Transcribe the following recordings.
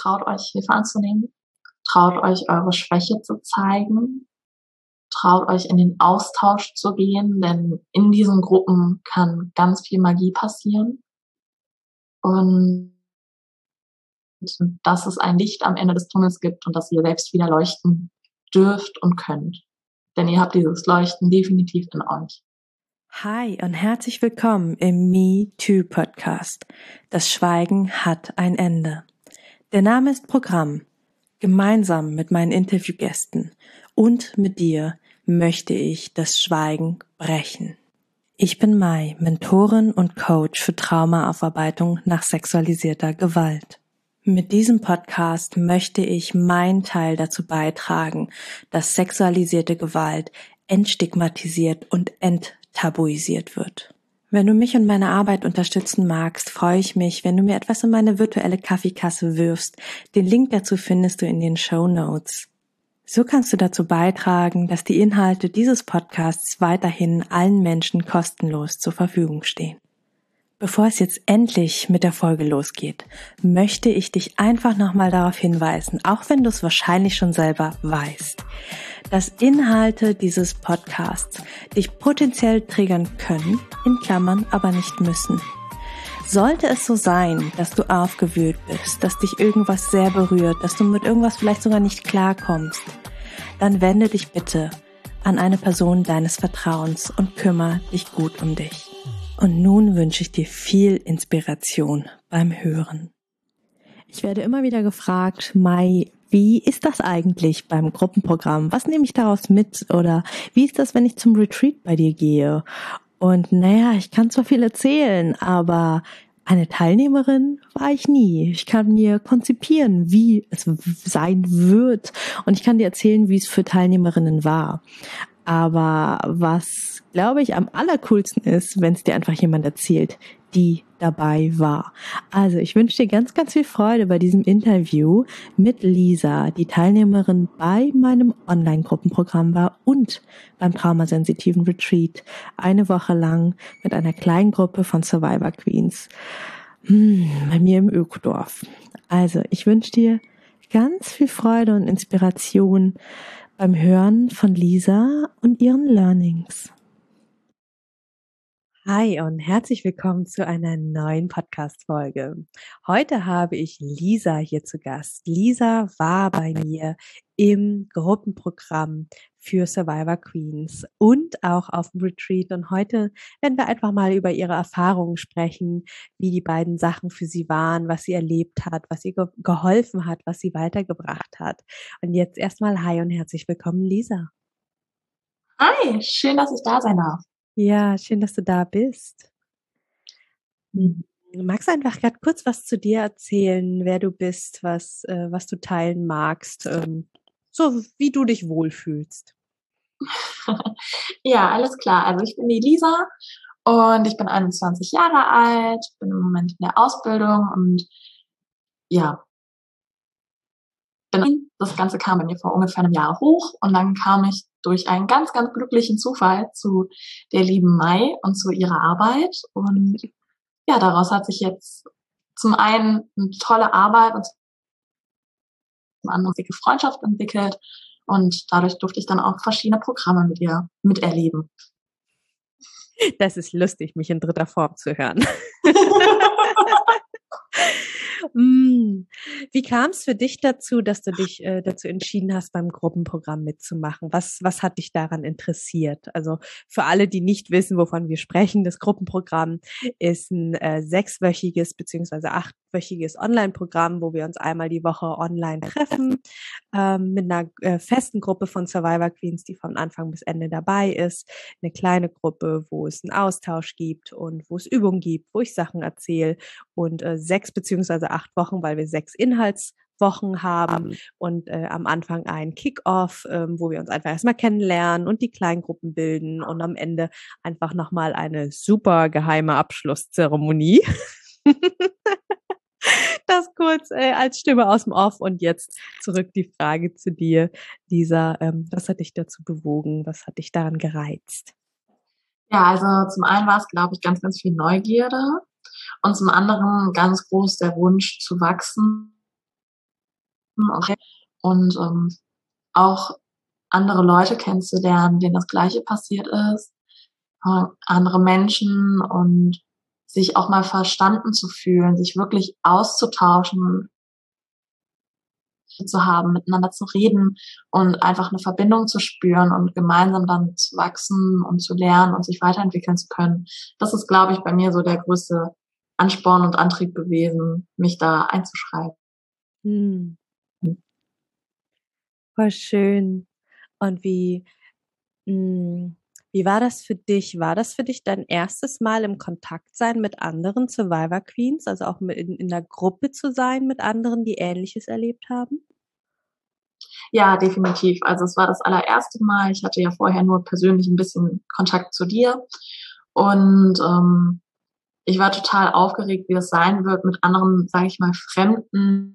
traut euch Hilfe anzunehmen, traut euch eure Schwäche zu zeigen, traut euch in den Austausch zu gehen, denn in diesen Gruppen kann ganz viel Magie passieren und dass es ein Licht am Ende des Tunnels gibt und dass ihr selbst wieder leuchten dürft und könnt. Denn ihr habt dieses Leuchten definitiv in euch. Hi und herzlich willkommen im Me Too Podcast. Das Schweigen hat ein Ende. Der Name ist Programm. Gemeinsam mit meinen Interviewgästen und mit dir möchte ich das Schweigen brechen. Ich bin Mai, Mentorin und Coach für Traumaaufarbeitung nach sexualisierter Gewalt. Mit diesem Podcast möchte ich meinen Teil dazu beitragen, dass sexualisierte Gewalt entstigmatisiert und enttabuisiert wird. Wenn du mich und meine Arbeit unterstützen magst, freue ich mich, wenn du mir etwas in meine virtuelle Kaffeekasse wirfst. Den Link dazu findest du in den Shownotes. So kannst du dazu beitragen, dass die Inhalte dieses Podcasts weiterhin allen Menschen kostenlos zur Verfügung stehen. Bevor es jetzt endlich mit der Folge losgeht, möchte ich dich einfach nochmal darauf hinweisen, auch wenn du es wahrscheinlich schon selber weißt, dass Inhalte dieses Podcasts dich potenziell triggern können, in Klammern aber nicht müssen. Sollte es so sein, dass du aufgewühlt bist, dass dich irgendwas sehr berührt, dass du mit irgendwas vielleicht sogar nicht klarkommst, dann wende dich bitte an eine Person deines Vertrauens und kümmere dich gut um dich. Und nun wünsche ich dir viel Inspiration beim Hören. Ich werde immer wieder gefragt, Mai, wie ist das eigentlich beim Gruppenprogramm? Was nehme ich daraus mit? Oder wie ist das, wenn ich zum Retreat bei dir gehe? Und naja, ich kann zwar viel erzählen, aber eine Teilnehmerin war ich nie. Ich kann mir konzipieren, wie es sein wird. Und ich kann dir erzählen, wie es für Teilnehmerinnen war. Aber was, glaube ich, am allercoolsten ist, wenn es dir einfach jemand erzählt, die dabei war. Also ich wünsche dir ganz, ganz viel Freude bei diesem Interview mit Lisa, die Teilnehmerin bei meinem Online-Gruppenprogramm war und beim traumasensitiven Retreat 1 Woche lang mit einer kleinen Gruppe von Survivor Queens bei mir im Ökodorf. Also ich wünsche dir ganz viel Freude und Inspiration beim Hören von Lisa und ihren Learnings. Hi und herzlich willkommen zu einer neuen Podcast-Folge. Heute habe ich Lisa hier zu Gast. Lisa war bei mir im Gruppenprogramm für Survivor Queens und auch auf dem Retreat. Und heute werden wir einfach mal über ihre Erfahrungen sprechen, wie die beiden Sachen für sie waren, was sie erlebt hat, was ihr geholfen hat, was sie weitergebracht hat. Und jetzt erstmal hi und herzlich willkommen, Lisa. Hi, schön, dass ich da sein darf. Ja, schön, dass du da bist. Magst du einfach gerade kurz was zu dir erzählen, wer du bist, was du teilen magst, so wie du dich wohlfühlst? Ja, alles klar. Also ich bin die Lisa und ich bin 21 Jahre alt, bin im Moment in der Ausbildung und ja, das Ganze kam bei mir vor ungefähr einem Jahr hoch und dann kam ich durch einen ganz, ganz glücklichen Zufall zu der lieben Mai und zu ihrer Arbeit und ja, daraus hat sich jetzt zum einen eine tolle Arbeit und zum anderen eine dicke Freundschaft entwickelt und dadurch durfte ich dann auch verschiedene Programme mit ihr miterleben. Das ist lustig, mich in dritter Form zu hören. Wie kam es für dich dazu, dass du dich dazu entschieden hast, beim Gruppenprogramm mitzumachen? Was hat dich daran interessiert? Also für alle, die nicht wissen, wovon wir sprechen, das Gruppenprogramm ist ein 6-wöchiges bzw. 8-wöchiges Online-Programm, wo wir uns einmal die Woche online treffen, mit einer festen Gruppe von Survivor Queens, die von Anfang bis Ende dabei ist. Eine kleine Gruppe, wo es einen Austausch gibt und wo es Übungen gibt, wo ich Sachen erzähle und 6 bzw. 8 Wochen, weil wir 6 Inhaltswochen haben und am Anfang ein Kick-Off, wo wir uns einfach erstmal kennenlernen und die Kleingruppen bilden und am Ende einfach nochmal eine super geheime Abschlusszeremonie. Das kurz als Stimme aus dem Off und jetzt zurück die Frage zu dir, Lisa, was hat dich dazu bewogen, was hat dich daran gereizt? Ja, also zum einen war es, glaube ich, ganz, ganz viel Neugierde und zum anderen ganz groß der Wunsch zu wachsen und auch andere Leute kennenzulernen, denen das Gleiche passiert ist, andere Menschen und sich auch mal verstanden zu fühlen, sich wirklich auszutauschen zu haben, miteinander zu reden und einfach eine Verbindung zu spüren und gemeinsam dann zu wachsen und zu lernen und sich weiterentwickeln zu können. Das ist, glaube ich, bei mir so der größte Ansporn und Antrieb gewesen, mich da einzuschreiben. Hm. Voll schön. Und wie war das für dich? War das für dich dein erstes Mal im Kontakt sein mit anderen Survivor Queens, also auch in der Gruppe zu sein mit anderen, die Ähnliches erlebt haben? Ja, definitiv. Also es war das allererste Mal. Ich hatte ja vorher nur persönlich ein bisschen Kontakt zu dir und ich war total aufgeregt, wie das sein wird, mit anderen, sage ich mal, Fremden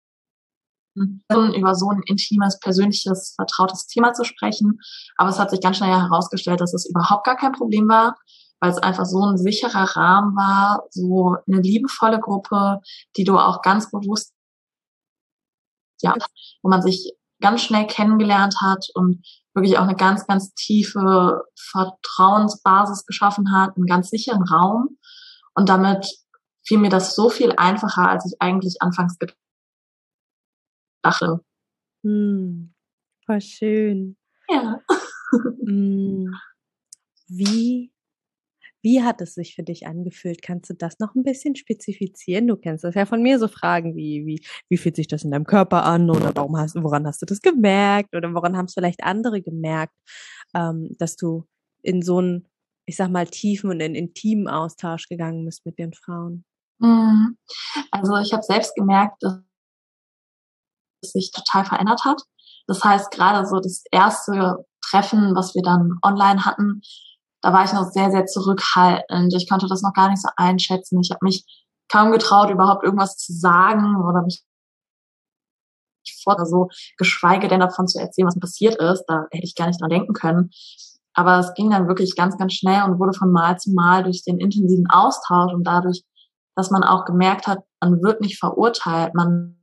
über so ein intimes, persönliches, vertrautes Thema zu sprechen. Aber es hat sich ganz schnell herausgestellt, dass es überhaupt gar kein Problem war, weil es einfach so ein sicherer Rahmen war, so eine liebevolle Gruppe, die du auch ganz bewusst, ja, wo man sich ganz schnell kennengelernt hat und wirklich auch eine ganz, ganz tiefe Vertrauensbasis geschaffen hat, einen ganz sicheren Raum. Und damit fiel mir das so viel einfacher, als ich eigentlich anfangs gedacht hatte. Hm, voll schön. Ja. Hm, wie, wie hat es sich für dich angefühlt? Kannst du das noch ein bisschen spezifizieren? Du kennst das ja von mir, so Fragen wie fühlt sich das in deinem Körper an oder woran hast du das gemerkt oder woran haben es vielleicht andere gemerkt, dass du in so einen, ich sag mal, tiefen und in intimen Austausch gegangen bist mit den Frauen? Mhm. Also ich habe selbst gemerkt, dass es sich total verändert hat. Das heißt, gerade so das erste Treffen, was wir dann online hatten, da war ich noch sehr, sehr zurückhaltend. Ich konnte das noch gar nicht so einschätzen. Ich habe mich kaum getraut, überhaupt irgendwas zu sagen oder mich vor oder so, geschweige denn davon zu erzählen, was passiert ist. Da hätte ich gar nicht dran denken können. Aber es ging dann wirklich ganz, ganz schnell und wurde von Mal zu Mal durch den intensiven Austausch und dadurch, dass man auch gemerkt hat, man wird nicht verurteilt, man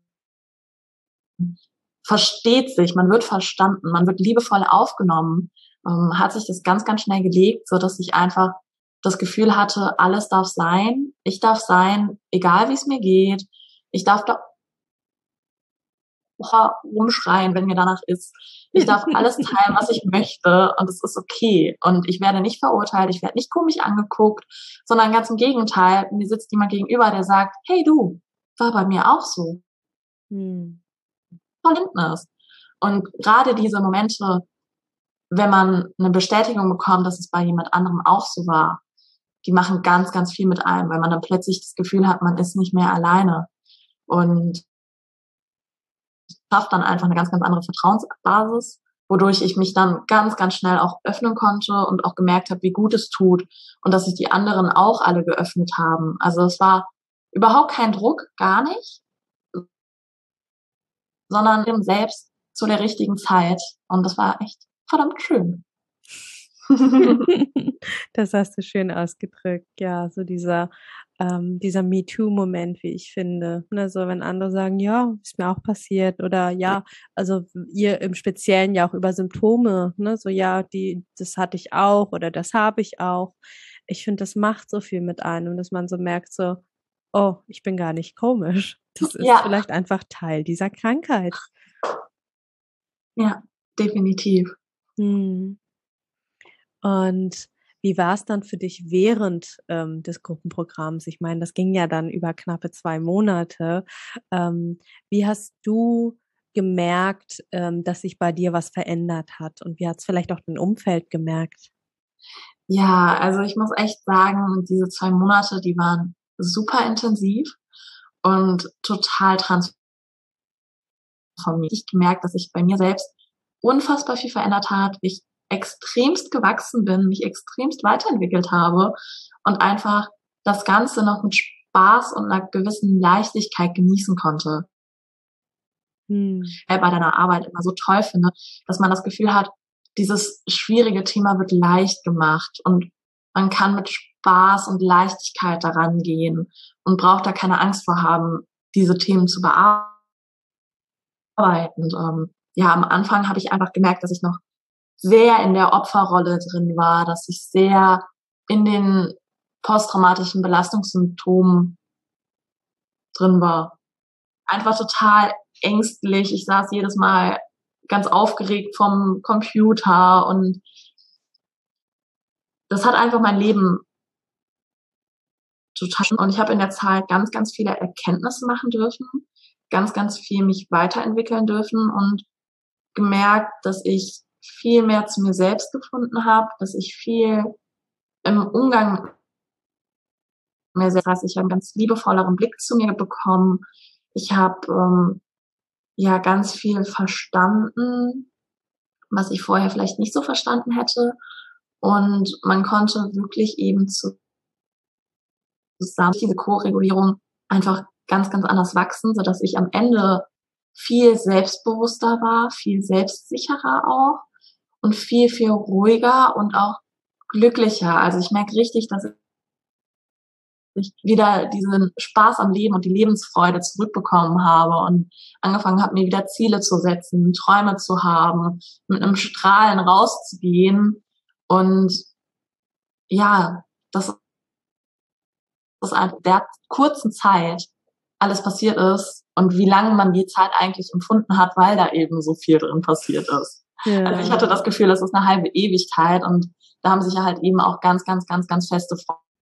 versteht sich, man wird verstanden, man wird liebevoll aufgenommen, hat sich das ganz, ganz schnell gelegt, so dass ich einfach das Gefühl hatte, alles darf sein, ich darf sein, egal wie es mir geht, ich darf da rumschreien, wenn mir danach ist. Ich darf alles teilen, was ich möchte und es ist okay. Und ich werde nicht verurteilt, ich werde nicht komisch angeguckt, sondern ganz im Gegenteil, mir sitzt jemand gegenüber, der sagt, hey du, war bei mir auch so. Hm. Verständnis. Und gerade diese Momente, wenn man eine Bestätigung bekommt, dass es bei jemand anderem auch so war, die machen ganz, ganz viel mit einem, weil man dann plötzlich das Gefühl hat, man ist nicht mehr alleine und schafft dann einfach eine ganz, ganz andere Vertrauensbasis, wodurch ich mich dann ganz, ganz schnell auch öffnen konnte und auch gemerkt habe, wie gut es tut und dass sich die anderen auch alle geöffnet haben. Also es war überhaupt kein Druck, gar nicht, sondern selbst zu der richtigen Zeit. Und das war echt verdammt schön. Das hast du schön ausgedrückt. Ja, so dieser MeToo-Moment, wie ich finde. Ne, so wenn andere sagen, ja, ist mir auch passiert oder ja, also ihr im Speziellen ja auch über Symptome, ne, so ja, das hatte ich auch oder das habe ich auch. Ich finde, das macht so viel mit einem, dass man so merkt so, oh, ich bin gar nicht komisch. Das ist Ja, vielleicht einfach Teil dieser Krankheit. ja, definitiv. Hm. Und wie war es dann für dich während, des Gruppenprogramms? Ich meine, das ging ja dann über knappe 2 Monate. Wie hast du gemerkt, dass sich bei dir was verändert hat? Und wie hat's vielleicht auch dein Umfeld gemerkt? Ja, also ich muss echt sagen, diese 2 Monate, die waren super intensiv und total transformiert. Ich gemerkt, dass sich bei mir selbst unfassbar viel verändert hat, ich extremst gewachsen bin, mich extremst weiterentwickelt habe und einfach das Ganze noch mit Spaß und einer gewissen Leichtigkeit genießen konnte. Mhm. Bei deiner Arbeit immer so toll finde, dass man das Gefühl hat, dieses schwierige Thema wird leicht gemacht und man kann mit Spaß und Leichtigkeit daran gehen und braucht da keine Angst vor haben, diese Themen zu bearbeiten. Und am Anfang habe ich einfach gemerkt, dass ich noch sehr in der Opferrolle drin war, dass ich sehr in den posttraumatischen Belastungssymptomen drin war. Einfach total ängstlich. Ich saß jedes Mal ganz aufgeregt vom Computer und das hat einfach mein Leben total, und ich habe in der Zeit ganz, ganz viele Erkenntnisse machen dürfen, ganz, ganz viel mich weiterentwickeln dürfen und gemerkt, dass ich viel mehr zu mir selbst gefunden habe, dass ich viel im Umgang mit mir selbst, das heißt, ich habe einen ganz liebevolleren Blick zu mir bekommen. Ich habe ganz viel verstanden, was ich vorher vielleicht nicht so verstanden hätte. Und man konnte wirklich eben zusammen diese Co-Regulierung einfach ganz, ganz anders wachsen, sodass ich am Ende viel selbstbewusster war, viel selbstsicherer auch und viel, viel ruhiger und auch glücklicher. Also ich merke richtig, dass ich wieder diesen Spaß am Leben und die Lebensfreude zurückbekommen habe und angefangen habe, mir wieder Ziele zu setzen, Träume zu haben, mit einem Strahlen rauszugehen. Und ja, das ist einfach der kurzen Zeit alles passiert ist und wie lange man die Zeit eigentlich empfunden hat, weil da eben so viel drin passiert ist. Ja. Also ich hatte das Gefühl, das ist eine halbe Ewigkeit und da haben sich ja halt eben auch ganz, ganz, ganz, ganz feste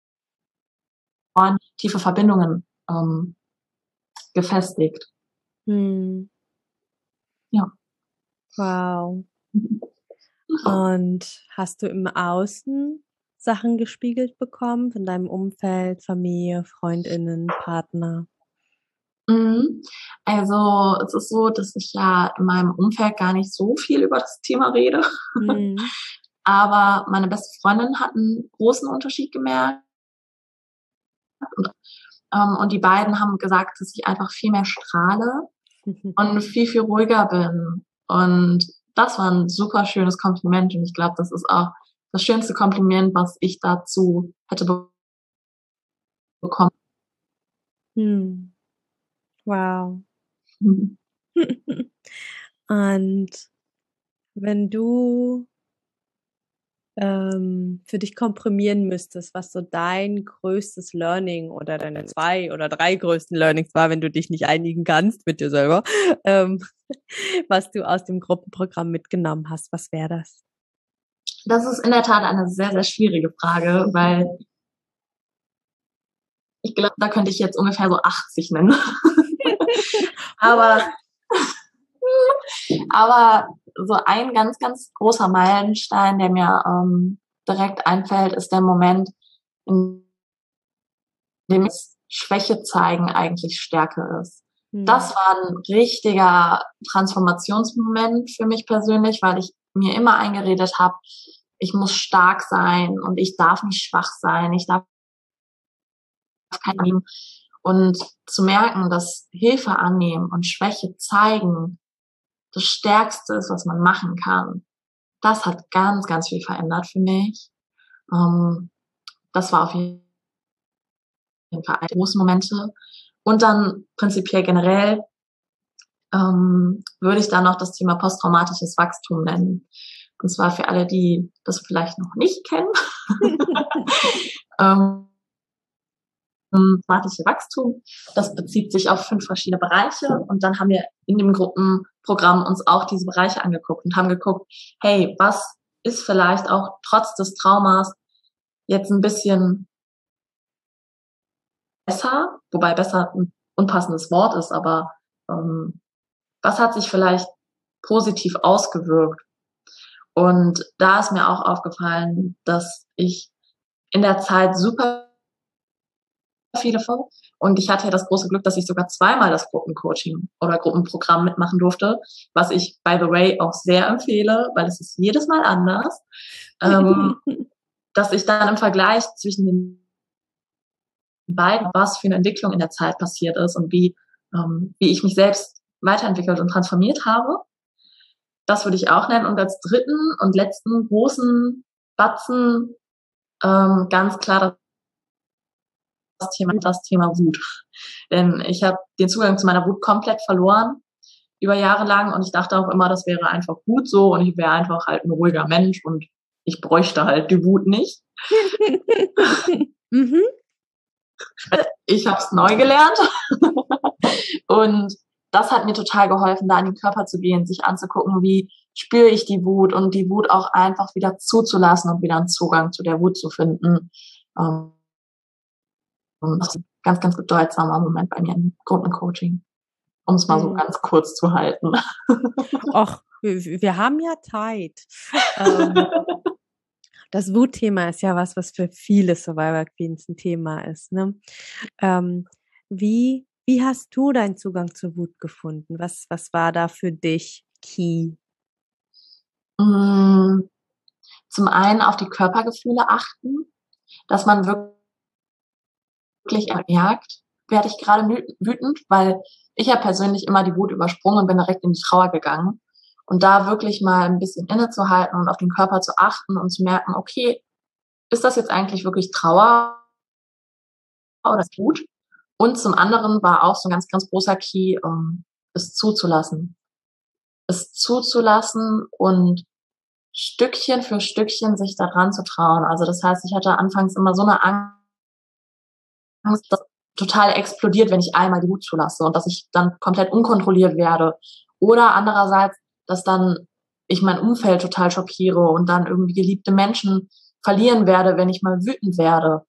tiefe Verbindungen gefestigt. Ja. Wow. Und hast du im Außen Sachen gespiegelt bekommen von deinem Umfeld, Familie, FreundInnen, Partner? Also es ist so, dass ich ja in meinem Umfeld gar nicht so viel über das Thema rede. Aber meine beste Freundin hat einen großen Unterschied gemerkt. Und die beiden haben gesagt, dass ich einfach viel mehr strahle und viel, viel ruhiger bin. Und das war ein super schönes Kompliment. Und ich glaube, das ist auch das schönste Kompliment, was ich dazu hätte bekommen. Wow. Und wenn du für dich komprimieren müsstest, was so dein größtes Learning oder deine 2 oder 3 größten Learnings war, wenn du dich nicht einigen kannst mit dir selber, was du aus dem Gruppenprogramm mitgenommen hast, was wäre das? Das ist in der Tat eine sehr, sehr schwierige Frage, weil ich glaube, da könnte ich jetzt ungefähr so 80 nennen. aber so ein ganz, ganz großer Meilenstein, der mir direkt einfällt, ist der Moment, in dem Schwäche zeigen eigentlich Stärke ist. Das war ein richtiger Transformationsmoment für mich persönlich, weil ich mir immer eingeredet habe, ich muss stark sein und ich darf nicht schwach sein, ich darf kein. Und zu merken, dass Hilfe annehmen und Schwäche zeigen das Stärkste ist, was man machen kann, das hat ganz, ganz viel verändert für mich. Das war auf jeden Fall eine große Momente. Und dann prinzipiell generell würde ich da noch das Thema posttraumatisches Wachstum nennen. Und zwar für alle, die das vielleicht noch nicht kennen. Posttraumatische Wachstum, das bezieht sich auf 5 verschiedene Bereiche. Und dann haben wir in dem Gruppenprogramm uns auch diese Bereiche angeguckt und haben geguckt, hey, was ist vielleicht auch trotz des Traumas jetzt ein bisschen besser, wobei besser ein unpassendes Wort ist, aber was hat sich vielleicht positiv ausgewirkt? Und da ist mir auch aufgefallen, dass ich in der Zeit super viele von, und ich hatte ja das große Glück, dass ich sogar zweimal das Gruppencoaching oder Gruppenprogramm mitmachen durfte, was ich, by the way, auch sehr empfehle, weil es ist jedes Mal anders, dass ich dann im Vergleich zwischen den beiden, was für eine Entwicklung in der Zeit passiert ist und wie ich mich selbst weiterentwickelt und transformiert habe. Das würde ich auch nennen. Und als dritten und letzten großen Batzen ganz klar das Thema Wut. Denn ich habe den Zugang zu meiner Wut komplett verloren. über Jahre lang und ich dachte auch immer, das wäre einfach gut so und ich wäre einfach halt ein ruhiger Mensch und ich bräuchte halt die Wut nicht. Mhm. Ich habe es neu gelernt und das hat mir total geholfen, da in den Körper zu gehen, sich anzugucken, wie spüre ich die Wut und die Wut auch einfach wieder zuzulassen und wieder einen Zugang zu der Wut zu finden. Das ist ein ganz, ganz bedeutsamer Moment bei mir im Gruppencoaching, um es mal so ganz kurz zu halten. Och, wir haben ja Zeit. Das Wutthema ist ja was für viele Survivor Queens ein Thema ist, ne? Wie hast du deinen Zugang zur Wut gefunden? Was war da für dich key? Zum einen auf die Körpergefühle achten, dass man wirklich merkt, werde ich gerade wütend, weil ich ja persönlich immer die Wut übersprungen und bin direkt in die Trauer gegangen. Und da wirklich mal ein bisschen innezuhalten und auf den Körper zu achten und zu merken, okay, ist das jetzt eigentlich wirklich Trauer oder Wut? Und zum anderen war auch so ein ganz, ganz großer Key, es zuzulassen. Es zuzulassen und Stückchen für Stückchen sich daran zu trauen. Also das heißt, ich hatte anfangs immer so eine Angst, dass total explodiert, wenn ich einmal die Wut zulasse und dass ich dann komplett unkontrolliert werde. Oder andererseits, dass dann ich mein Umfeld total schockiere und dann irgendwie geliebte Menschen verlieren werde, wenn ich mal wütend werde.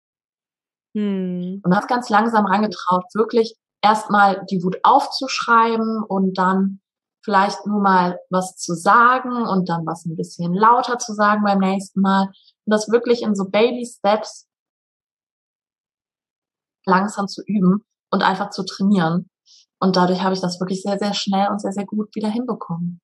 Und das ganz langsam rangetraut, wirklich erstmal die Wut aufzuschreiben und dann vielleicht nur mal was zu sagen und dann was ein bisschen lauter zu sagen beim nächsten Mal. Und das wirklich in so Baby Steps langsam zu üben und einfach zu trainieren. Und dadurch habe ich das wirklich sehr, sehr schnell und sehr, sehr gut wieder hinbekommen.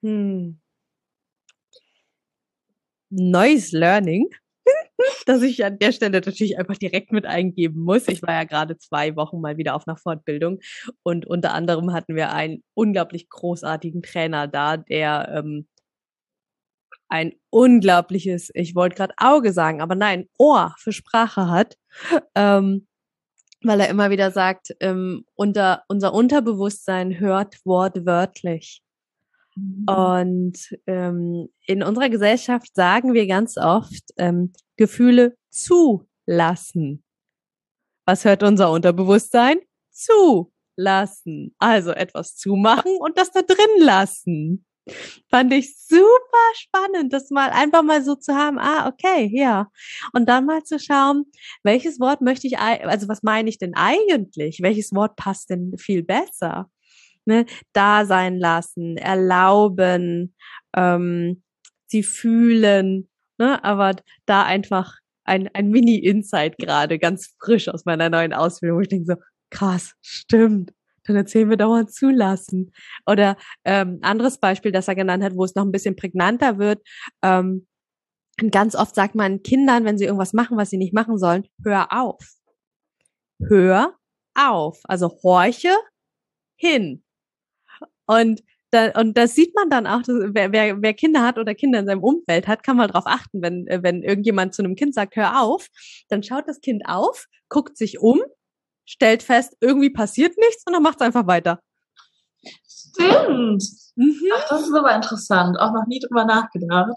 Neues Learning, das ich an der Stelle natürlich einfach direkt mit eingeben muss. Ich war ja gerade 2 Wochen mal wieder auf einer Fortbildung und unter anderem hatten wir einen unglaublich großartigen Trainer da, der ein unglaubliches, ich wollte gerade Auge sagen, aber nein, Ohr für Sprache hat, weil er immer wieder sagt, unser Unterbewusstsein hört wortwörtlich. Und in unserer Gesellschaft sagen wir ganz oft, Gefühle zulassen. Was hört unser Unterbewusstsein? Zulassen. Also etwas zumachen und das da drin lassen. Fand ich super spannend, das mal einfach mal so zu haben. Ah, okay, ja. Und dann mal zu schauen, welches Wort möchte ich, also was meine ich denn eigentlich? Welches Wort passt denn viel besser? Ne? Da sein lassen, erlauben, sie fühlen, ne? Aber da einfach ein Mini-Insight gerade, ganz frisch aus meiner neuen Ausbildung, wo ich denke so, krass, stimmt. Dann erzählen wir dauernd zulassen. Oder anderes Beispiel, das er genannt hat, wo es noch ein bisschen prägnanter wird. Ganz oft sagt man Kindern, wenn sie irgendwas machen, was sie nicht machen sollen, hör auf. Hör auf. Also horche hin. Und das sieht man dann auch, wer Kinder hat oder Kinder in seinem Umfeld hat, kann mal drauf achten, wenn irgendjemand zu einem Kind sagt, hör auf, dann schaut das Kind auf, guckt sich um, stellt fest, irgendwie passiert nichts und dann macht es einfach weiter. Stimmt. Ach, das ist aber interessant. Auch noch nie drüber nachgedacht.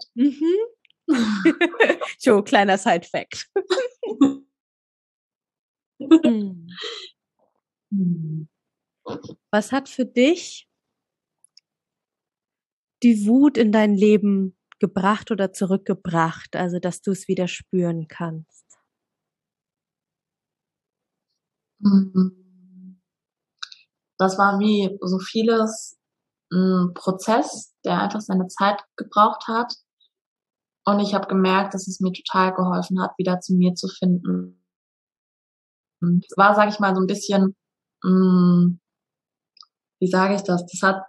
So, kleiner Side-Fact. Was hat für dich die Wut in dein Leben gebracht oder zurückgebracht, also dass du es wieder spüren kannst? Das war wie so vieles ein Prozess, der einfach seine Zeit gebraucht hat. Und ich habe gemerkt, dass es mir total geholfen hat, wieder zu mir zu finden. Es war, sage ich mal, so ein bisschen, wie sage ich das?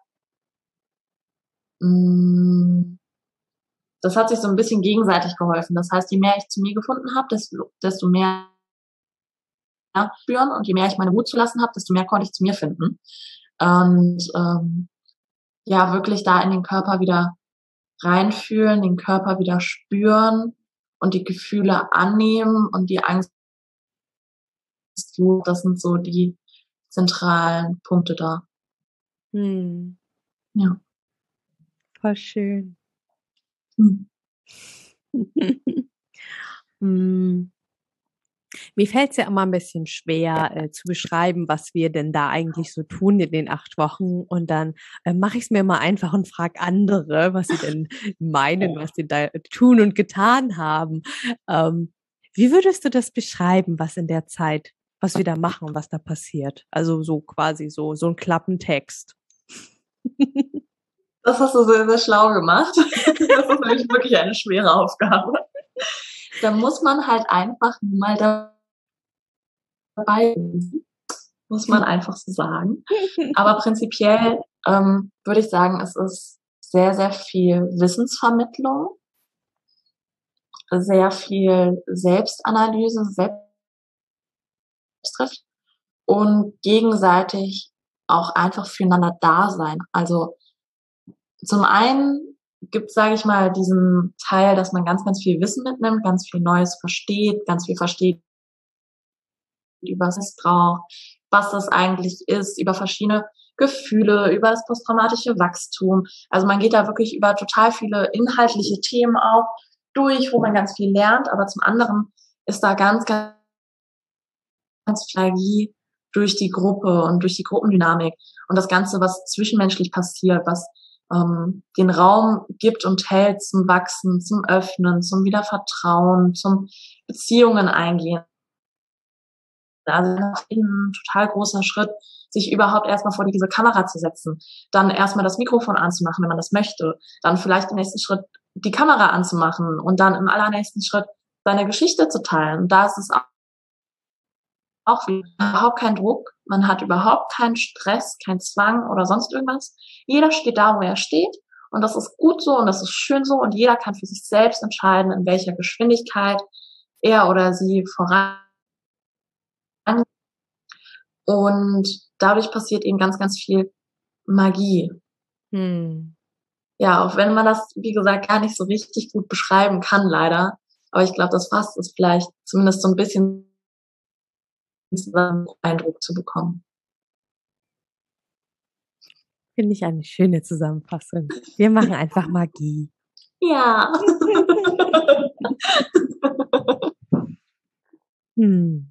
Das hat sich so ein bisschen gegenseitig geholfen. Das heißt, je mehr ich zu mir gefunden habe, desto mehr spüren und je mehr ich meine Wut zulassen habe, desto mehr konnte ich zu mir finden. Und ja, wirklich da in den Körper wieder reinfühlen, den Körper wieder spüren und die Gefühle annehmen und die Angst, das sind so die zentralen Punkte da. Hm. Ja. Voll schön. Hm. Hm. Mir fällt es ja immer ein bisschen schwer, zu beschreiben, was wir denn da eigentlich so tun in den 8 Wochen. Und dann, mache ich es mir mal einfach und frage andere, was sie denn meinen, was sie da tun und getan haben. Wie würdest du das beschreiben, was in der Zeit was wir da machen und was da passiert? Also, so quasi so 'n Klappentext. Das hast du sehr, sehr schlau gemacht. Das ist nämlich wirklich eine schwere Aufgabe. Da muss man halt einfach mal dabei sein, muss man einfach so sagen. Aber prinzipiell würde ich sagen, es ist sehr, sehr viel Wissensvermittlung, sehr viel Selbstanalyse, Selbsttrifft und gegenseitig auch einfach füreinander da sein. Also zum einen gibt, sage ich mal, diesen Teil, dass man ganz, ganz viel Wissen mitnimmt, ganz viel Neues versteht, ganz viel versteht über Missbrauch, was das eigentlich ist, über verschiedene Gefühle, über das posttraumatische Wachstum. Also man geht da wirklich über total viele inhaltliche Themen auch durch, wo man ganz viel lernt, aber zum anderen ist da ganz, ganz viel Magie durch die Gruppe und durch die Gruppendynamik und das Ganze, was zwischenmenschlich passiert, was den Raum gibt und hält zum Wachsen, zum Öffnen, zum Wiedervertrauen, zum Beziehungen eingehen. Also ein total großer Schritt, sich überhaupt erstmal vor diese Kamera zu setzen, dann erstmal das Mikrofon anzumachen, wenn man das möchte, dann vielleicht im nächsten Schritt die Kamera anzumachen und dann im allernächsten Schritt seine Geschichte zu teilen. Und da ist es auch überhaupt kein Druck, man hat überhaupt keinen Stress, keinen Zwang oder sonst irgendwas. Jeder steht da, wo er steht und das ist gut so und das ist schön so und jeder kann für sich selbst entscheiden, in welcher Geschwindigkeit er oder sie voran. Und dadurch passiert eben ganz, ganz viel Magie. Hm. Ja, auch wenn man das, wie gesagt, gar nicht so richtig gut beschreiben kann, leider. Aber ich glaube, das fasst es vielleicht zumindest so ein bisschen zusammen, Eindruck zu bekommen. Finde ich eine schöne Zusammenfassung. Wir machen einfach Magie. Ja. Hm.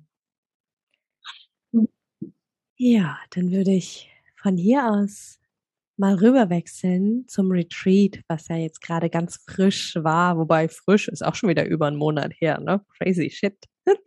Ja, dann würde ich von hier aus mal rüber wechseln zum Retreat, was ja jetzt gerade ganz frisch war, wobei frisch ist auch schon wieder über 'n Monat her, ne? Crazy shit.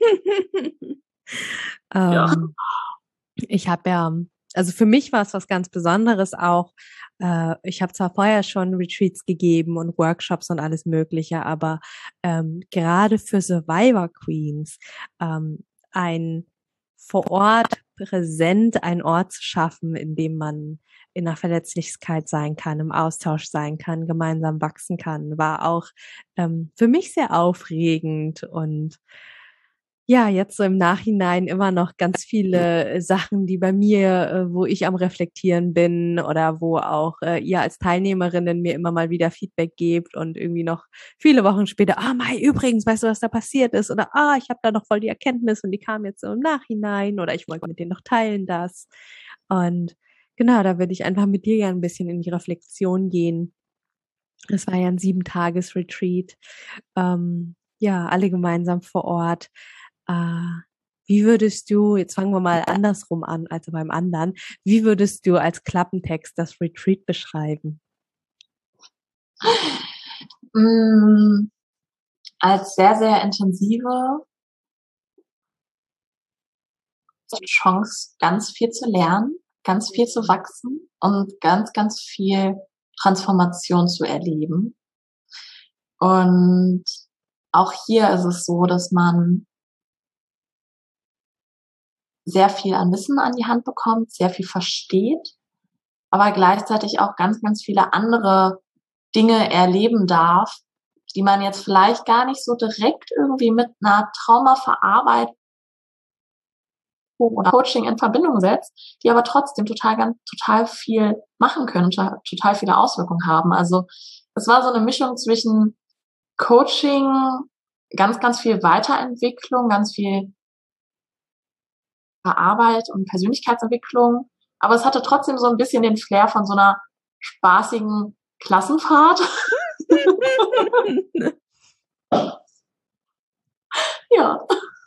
Ja. Ich habe ja also für mich war es was ganz Besonderes auch. Ich habe zwar vorher schon Retreats gegeben und Workshops und alles Mögliche, aber, gerade für Survivor Queens, ein vor Ort präsent einen Ort zu schaffen, in dem man in der Verletzlichkeit sein kann, im Austausch sein kann, gemeinsam wachsen kann, war auch, für mich sehr aufregend und ja, jetzt so im Nachhinein immer noch ganz viele Sachen, die bei mir wo ich am Reflektieren bin oder wo auch ihr als Teilnehmerinnen mir immer mal wieder Feedback gebt und irgendwie noch viele Wochen später: „Ah, Mai, übrigens, weißt du, was da passiert ist?“ Oder: „Ah, ich habe da noch voll die Erkenntnis und die kam jetzt so im Nachhinein“ oder „Ich wollte mit dir noch teilen das.“ Und genau, da würde ich einfach mit dir ja 'n bisschen in die Reflexion gehen. Es war ja 'n 7-Tages-Retreat, ja, alle gemeinsam vor Ort. Wie würdest du jetzt fangen wir mal andersrum an, also beim anderen. Wie würdest du als Klappentext das Retreat beschreiben? Hm, als sehr, sehr intensive Chance, ganz viel zu lernen, ganz viel zu wachsen und ganz, ganz viel Transformation zu erleben. Und auch hier ist es so, dass man sehr viel an Wissen an die Hand bekommt, sehr viel versteht, aber gleichzeitig auch ganz, ganz viele andere Dinge erleben darf, die man jetzt vielleicht gar nicht so direkt irgendwie mit einer Traumaverarbeitung oder Coaching in Verbindung setzt, die aber trotzdem total viel machen können, total viele Auswirkungen haben. Also es war so eine Mischung zwischen Coaching, ganz, ganz viel Weiterentwicklung, ganz viel Arbeit und Persönlichkeitsentwicklung Aber es hatte trotzdem so ein bisschen den Flair von so einer spaßigen Klassenfahrt. Ja.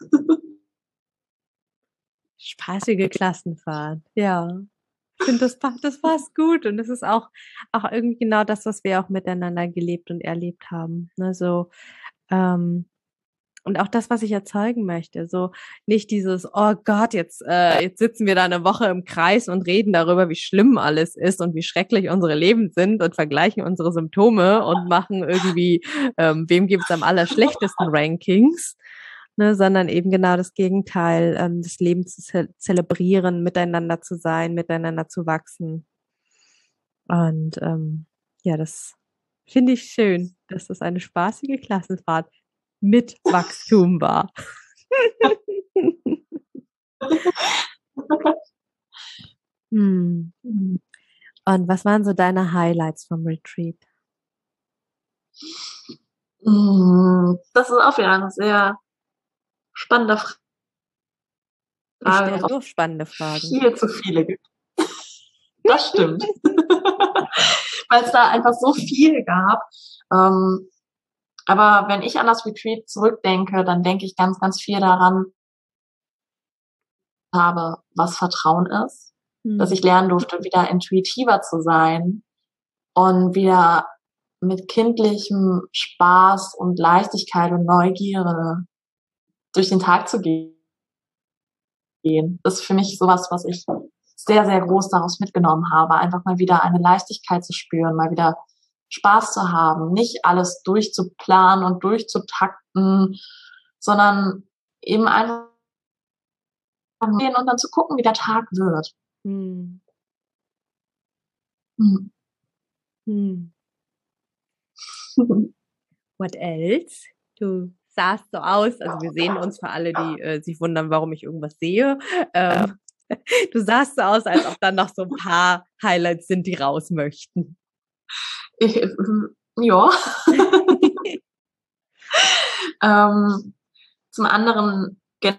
Spaßige Klassenfahrt, ja. Ich finde, das passt gut und das ist auch irgendwie genau das, was wir auch miteinander gelebt und erlebt haben. Ne, so, und auch das, was ich erzeugen möchte. So nicht dieses, oh Gott, jetzt sitzen wir da eine Woche im Kreis und reden darüber, wie schlimm alles ist und wie schrecklich unsere Leben sind und vergleichen unsere Symptome und machen irgendwie, wem gibt's am allerschlechtesten Rankings, ne, sondern eben genau das Gegenteil, das Leben zu zelebrieren, miteinander zu sein, miteinander zu wachsen. Und ja, das finde ich schön, dass das eine spaßige Klassenfahrt mit Wachstum war. Hm. Und was waren so deine Highlights vom Retreat? Das ist auch wieder eine sehr spannende Ich Frage, stelle auch nur spannende Fragen. viel zu viele gibt. Das stimmt. Weil es da einfach so viel gab. Aber wenn ich an das Retreat zurückdenke, dann denke ich ganz, ganz viel daran, was Vertrauen ist, dass ich lernen durfte, wieder intuitiver zu sein und wieder mit kindlichem Spaß und Leichtigkeit und Neugierde durch den Tag zu gehen. Das ist für mich sowas, was ich sehr, sehr groß daraus mitgenommen habe. Einfach mal wieder eine Leichtigkeit zu spüren, mal wieder Spaß zu haben, nicht alles durchzuplanen und durchzutakten, sondern eben einfach gehen und dann zu gucken, wie der Tag wird. Hm. Hm. Hm. What else? Du sahst so aus, also wir sehen uns für alle, die sich wundern, warum ich irgendwas sehe. Du sahst so aus, als ob dann noch so ein paar Highlights sind, die raus möchten. Ja. Zum anderen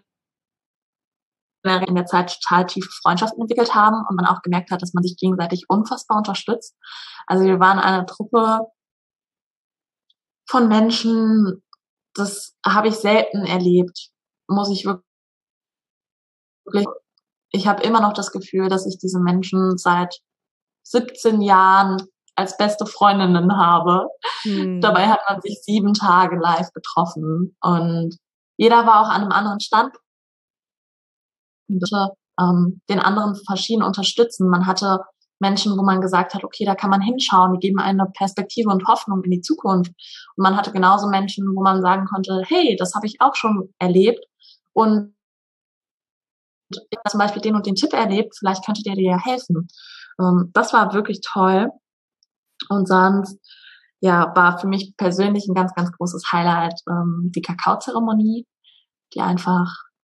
in der Zeit total tiefe Freundschaften entwickelt haben und man auch gemerkt hat, dass man sich gegenseitig unfassbar unterstützt. Also wir waren eine Truppe von Menschen, das habe ich selten erlebt, muss ich wirklich. Ich habe immer noch das Gefühl, dass ich diese Menschen seit 17 Jahren als beste Freundinnen habe. Dabei hat man sich 7 Tage live getroffen und jeder war auch an einem anderen Standpunkt. Den anderen verschieden unterstützen. Man hatte Menschen, wo man gesagt hat, okay, da kann man hinschauen, die geben eine Perspektive und Hoffnung in die Zukunft. Und man hatte genauso Menschen, wo man sagen konnte, hey, das habe ich auch schon erlebt und ich habe zum Beispiel den und den Tipp erlebt, vielleicht könnte der dir ja helfen. Das war wirklich toll. Und sonst, ja, war für mich persönlich ein ganz, ganz großes Highlight die Kakaozeremonie, die einfach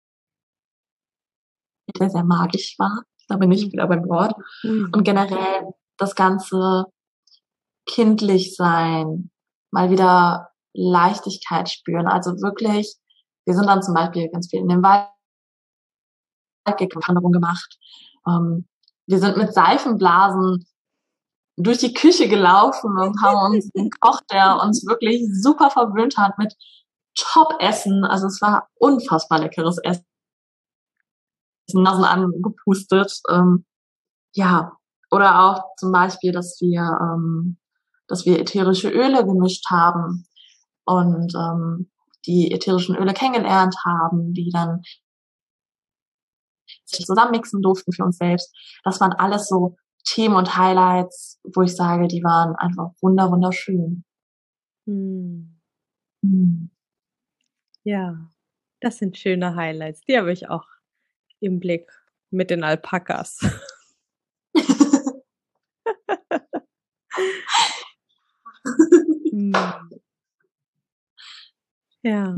sehr, sehr magisch war. Da bin ich wieder beim Wort. Und generell das ganze kindlich sein, mal wieder Leichtigkeit spüren. Also wirklich, wir sind dann zum Beispiel ganz viel in den Wald Wanderung gemacht. Wir sind mit Seifenblasen durch die Küche gelaufen und haben uns einen Koch, der uns wirklich super verwöhnt hat mit Top-Essen. Also es war unfassbar leckeres Essen. Nasen angepustet. Ja, oder auch zum Beispiel, dass wir ätherische Öle gemischt haben und die ätherischen Öle kennengelernt haben, die dann sich zusammenmixen durften für uns selbst. Das waren alles so Themen und Highlights, wo ich sage, die waren einfach wunderschön. Ja, das sind schöne Highlights. Die habe ich auch im Blick mit den Alpakas. Ja.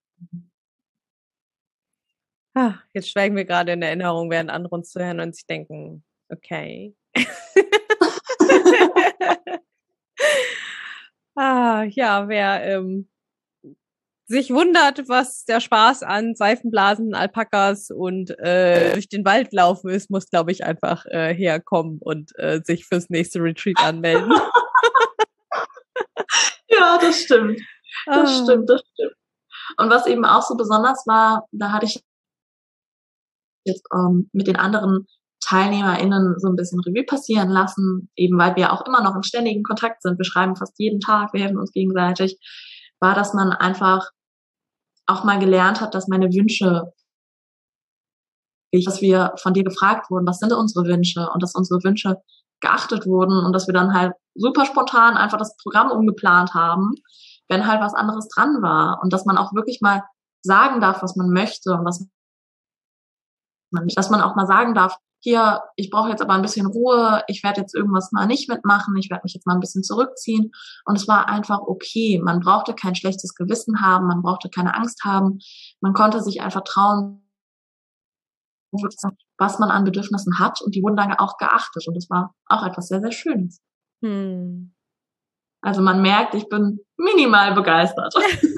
Jetzt schwelgen wir gerade in Erinnerung, während andere uns zuhören und sich denken, okay. Ja, wer sich wundert, was der Spaß an Seifenblasen, Alpakas und durch den Wald laufen ist, muss, glaube ich, einfach herkommen und sich fürs nächste Retreat anmelden. Ja, das stimmt. Das stimmt. Und was eben auch so besonders war, da hatte ich jetzt mit den anderen TeilnehmerInnen so ein bisschen Revue passieren lassen, eben weil wir auch immer noch in ständigen Kontakt sind. Wir schreiben fast jeden Tag, wir helfen uns gegenseitig, war, dass man einfach auch mal gelernt hat, dass meine Wünsche, dass wir von dir gefragt wurden, was sind unsere Wünsche und dass unsere Wünsche geachtet wurden und dass wir dann halt super spontan einfach das Programm umgeplant haben, wenn halt was anderes dran war und dass man auch wirklich mal sagen darf, was man möchte und dass man auch mal sagen darf, hier, ich brauche jetzt aber ein bisschen Ruhe, ich werde jetzt irgendwas mal nicht mitmachen, ich werde mich jetzt mal ein bisschen zurückziehen. Und es war einfach okay. Man brauchte kein schlechtes Gewissen haben, man brauchte keine Angst haben. Man konnte sich einfach trauen, was man an Bedürfnissen hat und die wurden dann auch geachtet. Und das war auch etwas sehr, sehr Schönes. Also man merkt, ich bin minimal begeistert.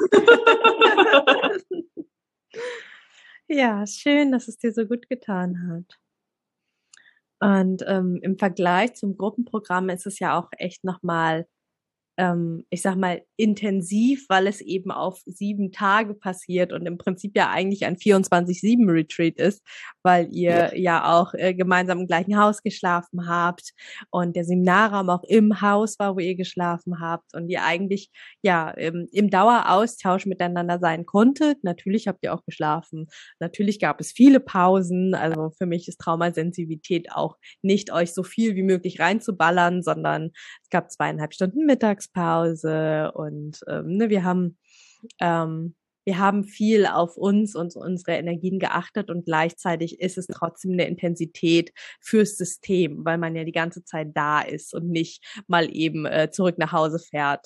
Ja, schön, dass es dir so gut getan hat. Und im Vergleich zum Gruppenprogramm ist es ja auch echt nochmal, ich sag mal, intensiv, weil es eben auf 7 Tage passiert und im Prinzip ja eigentlich ein 24/7-Retreat ist, weil ihr ja auch gemeinsam im gleichen Haus geschlafen habt und der Seminarraum auch im Haus war, wo ihr geschlafen habt und ihr eigentlich ja im Daueraustausch miteinander sein konntet. Natürlich habt ihr auch geschlafen. Natürlich gab es viele Pausen. Also für mich ist Traumasensivität auch nicht, euch so viel wie möglich reinzuballern, sondern es gab 2,5 Stunden Mittagspause und wir haben viel auf uns und unsere Energien geachtet und gleichzeitig ist es trotzdem eine Intensität fürs System, weil man ja die ganze Zeit da ist und nicht mal eben zurück nach Hause fährt.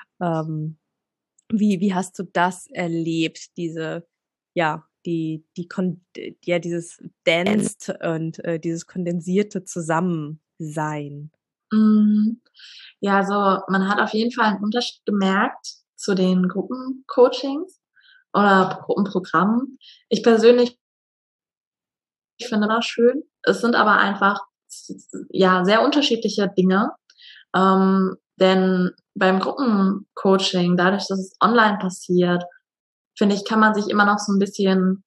Wie hast du das erlebt, dieses Danced und dieses kondensierte Zusammensein? Ja, also man hat auf jeden Fall einen Unterschied gemerkt zu den Gruppencoachings oder Gruppenprogrammen. Ich persönlich finde das schön. Es sind aber einfach ja sehr unterschiedliche Dinge. Denn beim Gruppencoaching, dadurch, dass es online passiert, finde ich, kann man sich immer noch so ein bisschen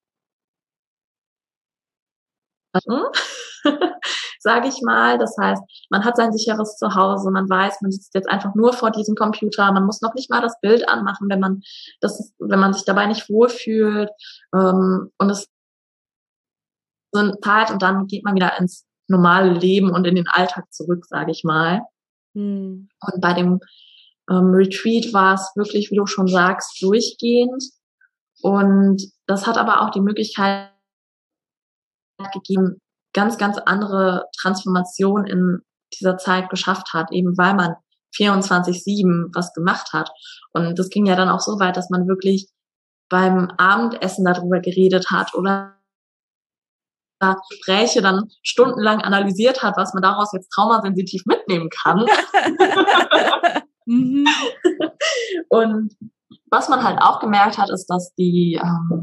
sage ich mal. Das heißt, man hat sein sicheres Zuhause, man weiß, man sitzt jetzt einfach nur vor diesem Computer, man muss noch nicht mal das Bild anmachen, wenn man sich dabei nicht wohlfühlt. Und es sind Zeit und dann geht man wieder ins normale Leben und in den Alltag zurück, sage ich mal. Und bei dem Retreat war es wirklich, wie du schon sagst, durchgehend. Und das hat aber auch die Möglichkeit gegeben, ganz, ganz andere Transformation in dieser Zeit geschafft hat, eben weil man 24/7 was gemacht hat. Und das ging ja dann auch so weit, dass man beim Abendessen darüber geredet hat oder Gespräche dann stundenlang analysiert hat, was man daraus jetzt traumasensitiv mitnehmen kann. Und was man halt auch gemerkt hat, ist, dass die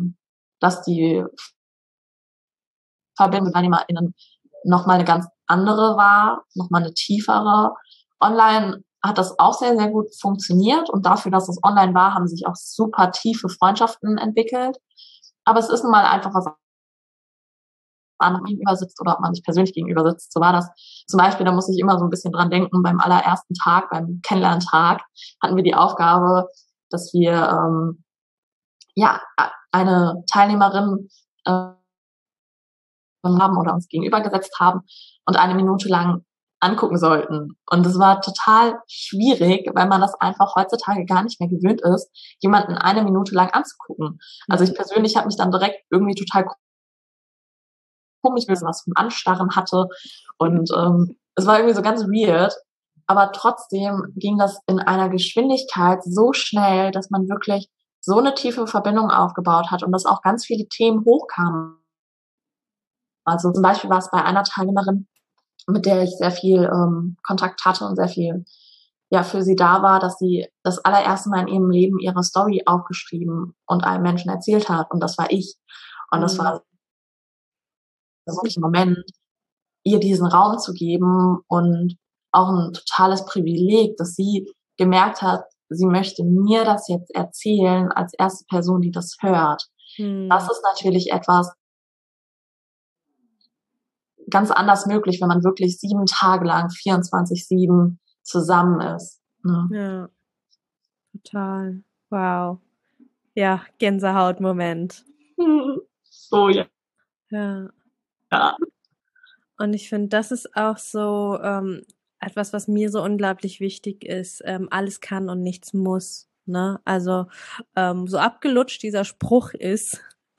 Verbindung mit TeilnehmerInnen nochmal eine ganz andere war, nochmal eine tiefere. Online hat das auch sehr, sehr gut funktioniert und dafür, dass es online war, haben sich auch super tiefe Freundschaften entwickelt. Aber es ist nun mal einfach was anderem gegenüber sitzt oder ob man sich persönlich gegenüber sitzt. So war das zum Beispiel, da muss ich immer so ein bisschen dran denken, beim allerersten Tag, beim Kennenlerntag, hatten wir die Aufgabe, dass wir eine Teilnehmerin haben oder uns gegenübergesetzt haben und 1 Minute lang angucken sollten. Und es war total schwierig, weil man das einfach heutzutage gar nicht mehr gewöhnt ist, jemanden 1 Minute lang anzugucken. Also ich persönlich habe mich dann direkt irgendwie total komisch, weil ich was vom Anstarren hatte und es war irgendwie so ganz weird. Aber trotzdem ging das in einer Geschwindigkeit so schnell, dass man wirklich so eine tiefe Verbindung aufgebaut hat und dass auch ganz viele Themen hochkamen. Also zum Beispiel war es bei einer Teilnehmerin, mit der ich sehr viel Kontakt hatte und sehr viel ja für sie da war, dass sie das allererste Mal in ihrem Leben ihre Story aufgeschrieben und einem Menschen erzählt hat. Und das war ich. Und das war wirklich ein Moment, ihr diesen Raum zu geben und auch ein totales Privileg, dass sie gemerkt hat, sie möchte mir das jetzt erzählen als erste Person, die das hört. Das ist natürlich etwas ganz anders möglich, wenn man wirklich 7 Tage lang 24/7 zusammen ist. Ne? Ja, total. Wow. Ja, Gänsehautmoment. So, ja. Ja. Ja. Und ich finde, das ist auch so etwas, was mir so unglaublich wichtig ist. Alles kann und nichts muss. Ne? Also so abgelutscht dieser Spruch ist,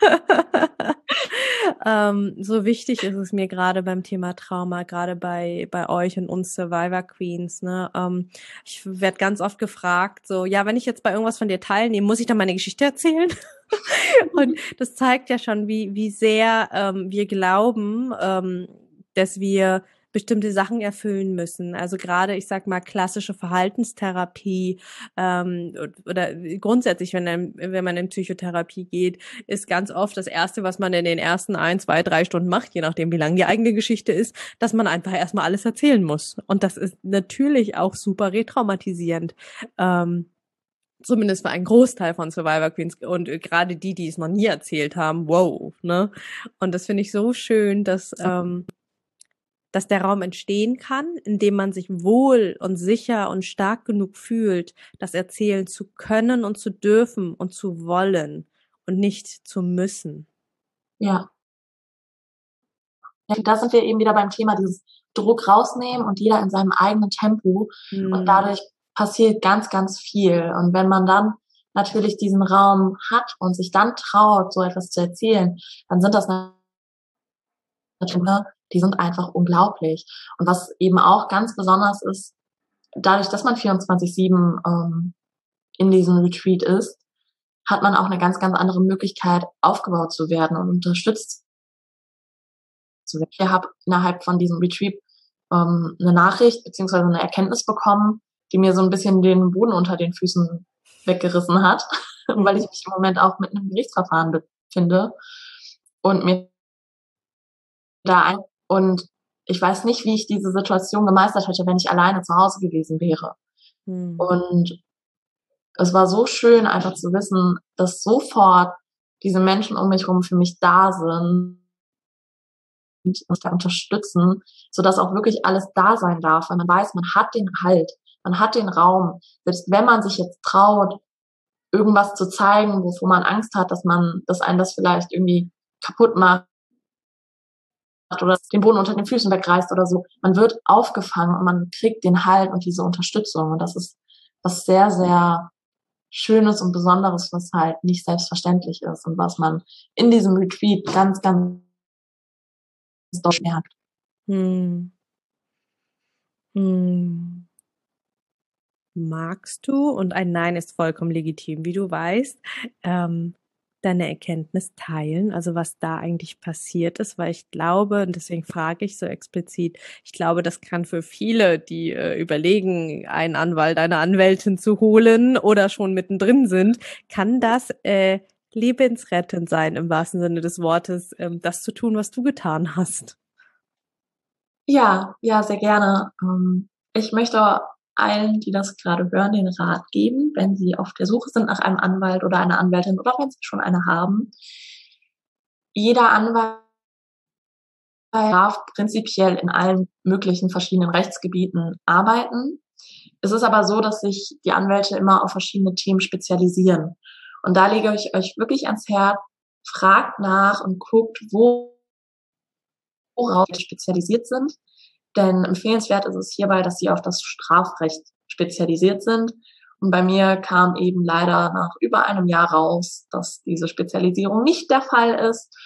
so wichtig ist es mir gerade beim Thema Trauma, gerade bei euch und uns Survivor Queens. Ne? Ich werde ganz oft gefragt, so, ja, wenn ich jetzt bei irgendwas von dir teilnehme, muss ich dann meine Geschichte erzählen? Und das zeigt ja schon, wie sehr wir glauben, dass wir bestimmte Sachen erfüllen müssen. Also gerade, ich sag mal, klassische Verhaltenstherapie oder grundsätzlich, wenn man in Psychotherapie geht, ist ganz oft das Erste, was man in den ersten 1, 2, 3 Stunden macht, je nachdem, wie lang die eigene Geschichte ist, dass man einfach erstmal alles erzählen muss. Und das ist natürlich auch super retraumatisierend. Zumindest für einen Großteil von Survivor Queens und gerade die es noch nie erzählt haben, wow, ne? Und das finde ich so schön, dass der Raum entstehen kann, in dem man sich wohl und sicher und stark genug fühlt, das erzählen zu können und zu dürfen und zu wollen und nicht zu müssen. Ja. Da sind wir eben wieder beim Thema dieses Druck rausnehmen und jeder in seinem eigenen Tempo. Und dadurch passiert ganz, ganz viel. Und wenn man dann natürlich diesen Raum hat und sich dann traut, so etwas zu erzählen, dann sind das natürlich, die sind einfach unglaublich. Und was eben auch ganz besonders ist, dadurch, dass man 24/7 in diesem Retreat ist, hat man auch eine ganz, ganz andere Möglichkeit, aufgebaut zu werden und unterstützt zu werden. Ich habe innerhalb von diesem Retreat eine Nachricht beziehungsweise eine Erkenntnis bekommen, die mir so ein bisschen den Boden unter den Füßen weggerissen hat, weil ich mich im Moment auch mit einem Gerichtsverfahren befinde und mir und ich weiß nicht, wie ich diese Situation gemeistert hätte, wenn ich alleine zu Hause gewesen wäre. Und es war so schön, einfach zu wissen, dass sofort diese Menschen um mich herum für mich da sind und mich da unterstützen, sodass auch wirklich alles da sein darf, weil man weiß, man hat den Halt, man hat den Raum. Selbst wenn man sich jetzt traut, irgendwas zu zeigen, wovor man Angst hat, dass einen das vielleicht irgendwie kaputt macht oder den Boden unter den Füßen wegreißt oder so. Man wird aufgefangen und man kriegt den Halt und diese Unterstützung. Und das ist was sehr, sehr Schönes und Besonderes, was halt nicht selbstverständlich ist und was man in diesem Retreat ganz, ganz doll merkt. Magst du, und ein Nein ist vollkommen legitim, wie du weißt, deine Erkenntnis teilen, also was da eigentlich passiert ist, weil ich glaube, und deswegen frage ich so explizit, ich glaube, das kann für viele, die überlegen, einen Anwalt, eine Anwältin zu holen oder schon mittendrin sind, kann das lebensrettend sein, im wahrsten Sinne des Wortes, das zu tun, was du getan hast. Ja, sehr gerne. Ich möchte allen, die das gerade hören, den Rat geben, wenn sie auf der Suche sind nach einem Anwalt oder einer Anwältin oder wenn sie schon eine haben. Jeder Anwalt darf prinzipiell in allen möglichen verschiedenen Rechtsgebieten arbeiten. Es ist aber so, dass sich die Anwälte immer auf verschiedene Themen spezialisieren. Und da lege ich euch wirklich ans Herz, fragt nach und guckt, worauf sie spezialisiert sind. Denn empfehlenswert ist es hierbei, dass sie auf das Strafrecht spezialisiert sind. Und bei mir kam eben leider nach über einem Jahr raus, dass diese Spezialisierung nicht der Fall ist.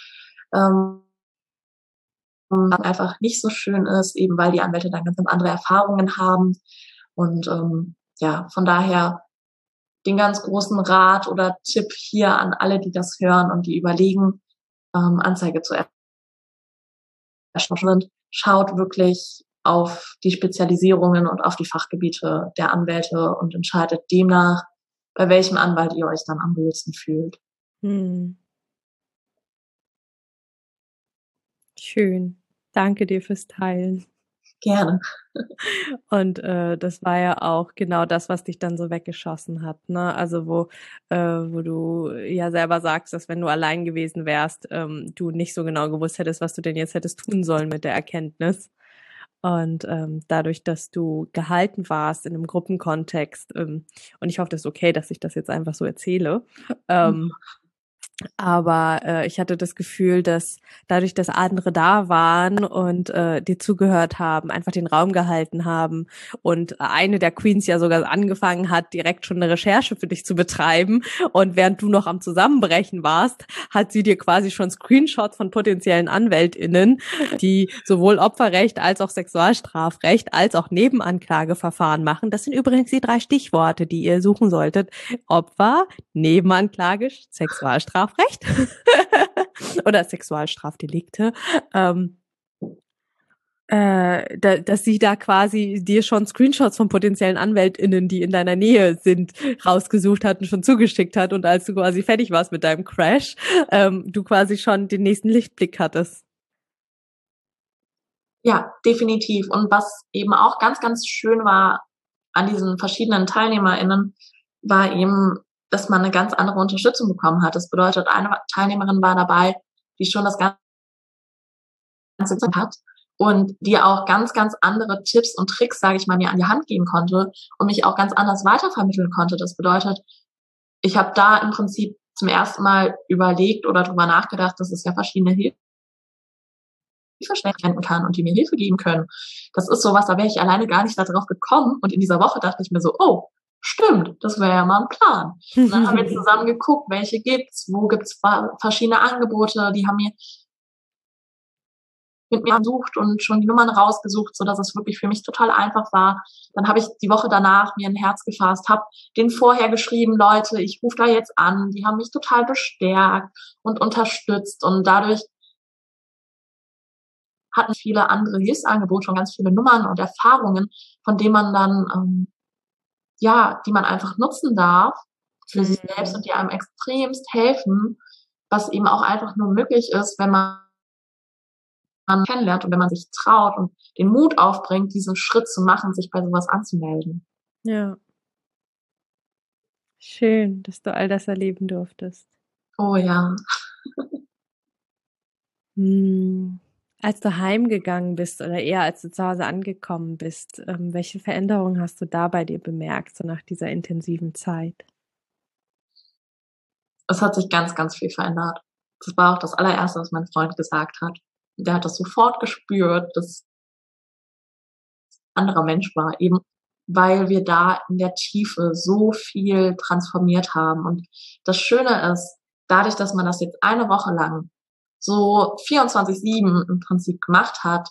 Einfach nicht so schön ist, eben weil die Anwälte dann ganz andere Erfahrungen haben. Und von daher den ganz großen Rat oder Tipp hier an alle, die das hören und die überlegen, Anzeige zu erstatten. Schaut wirklich auf die Spezialisierungen und auf die Fachgebiete der Anwälte und entscheidet demnach, bei welchem Anwalt ihr euch dann am wohlsten fühlt. Schön. Danke dir fürs Teilen. Gerne. Und das war ja auch genau das, was dich dann so weggeschossen hat, ne? Also wo du ja selber sagst, dass wenn du allein gewesen wärst, du nicht so genau gewusst hättest, was du denn jetzt hättest tun sollen mit der Erkenntnis. Und dadurch, dass du gehalten warst in einem Gruppenkontext, und ich hoffe, das ist okay, dass ich das jetzt einfach so erzähle, aber ich hatte das Gefühl, dass dadurch, dass andere da waren und dir zugehört haben, einfach den Raum gehalten haben und eine der Queens ja sogar angefangen hat, direkt schon eine Recherche für dich zu betreiben, und während du noch am Zusammenbrechen warst, hat sie dir quasi schon Screenshots von potenziellen AnwältInnen, die sowohl Opferrecht als auch Sexualstrafrecht als auch Nebenanklageverfahren machen. Das sind übrigens die 3 Stichworte, die ihr suchen solltet: Opfer, Nebenanklage, Sexualstrafrecht oder Sexualstrafdelikte, dass sie da quasi dir schon Screenshots von potenziellen AnwältInnen, die in deiner Nähe sind, rausgesucht hat und schon zugeschickt hat, und als du quasi fertig warst mit deinem Crash, du quasi schon den nächsten Lichtblick hattest. Ja, definitiv. Und was eben auch ganz, ganz schön war an diesen verschiedenen TeilnehmerInnen, war eben, dass man eine ganz andere Unterstützung bekommen hat. Das bedeutet, eine Teilnehmerin war dabei, die schon das Ganze hat und die auch ganz, ganz andere Tipps und Tricks, sage ich mal, mir an die Hand geben konnte und mich auch ganz anders weitervermitteln konnte. Das bedeutet, ich habe da im Prinzip zum ersten Mal überlegt oder drüber nachgedacht, dass es ja verschiedene Hilfestellen wenden kann und die mir Hilfe geben können. Das ist sowas, da wäre ich alleine gar nicht darauf gekommen. Und in dieser Woche dachte ich mir so, oh, stimmt, das wäre ja mal ein Plan. Und dann haben wir zusammen geguckt, welche gibt's, wo gibt's verschiedene Angebote, die haben mir mit mir gesucht und schon die Nummern rausgesucht, so dass es wirklich für mich total einfach war. Dann habe ich die Woche danach mir ein Herz gefasst, habe denen vorher geschrieben, Leute, ich rufe da jetzt an. Die haben mich total bestärkt und unterstützt und dadurch hatten viele andere Hilfsangebote und ganz viele Nummern und Erfahrungen, von denen man dann die man einfach nutzen darf für sich selbst und die einem extremst helfen, was eben auch einfach nur möglich ist, wenn man kennenlernt und wenn man sich traut und den Mut aufbringt, diesen Schritt zu machen, sich bei sowas anzumelden. Ja. Schön, dass du all das erleben durftest. Oh ja. Als du heimgegangen bist oder eher als du zu Hause angekommen bist, welche Veränderungen hast du da bei dir bemerkt, so nach dieser intensiven Zeit? Es hat sich ganz, ganz viel verändert. Das war auch das allererste, was mein Freund gesagt hat. Der hat das sofort gespürt, dass ein anderer Mensch war, eben weil wir da in der Tiefe so viel transformiert haben. Und das Schöne ist, dadurch, dass man das jetzt eine Woche lang so 24/7 im Prinzip gemacht hat,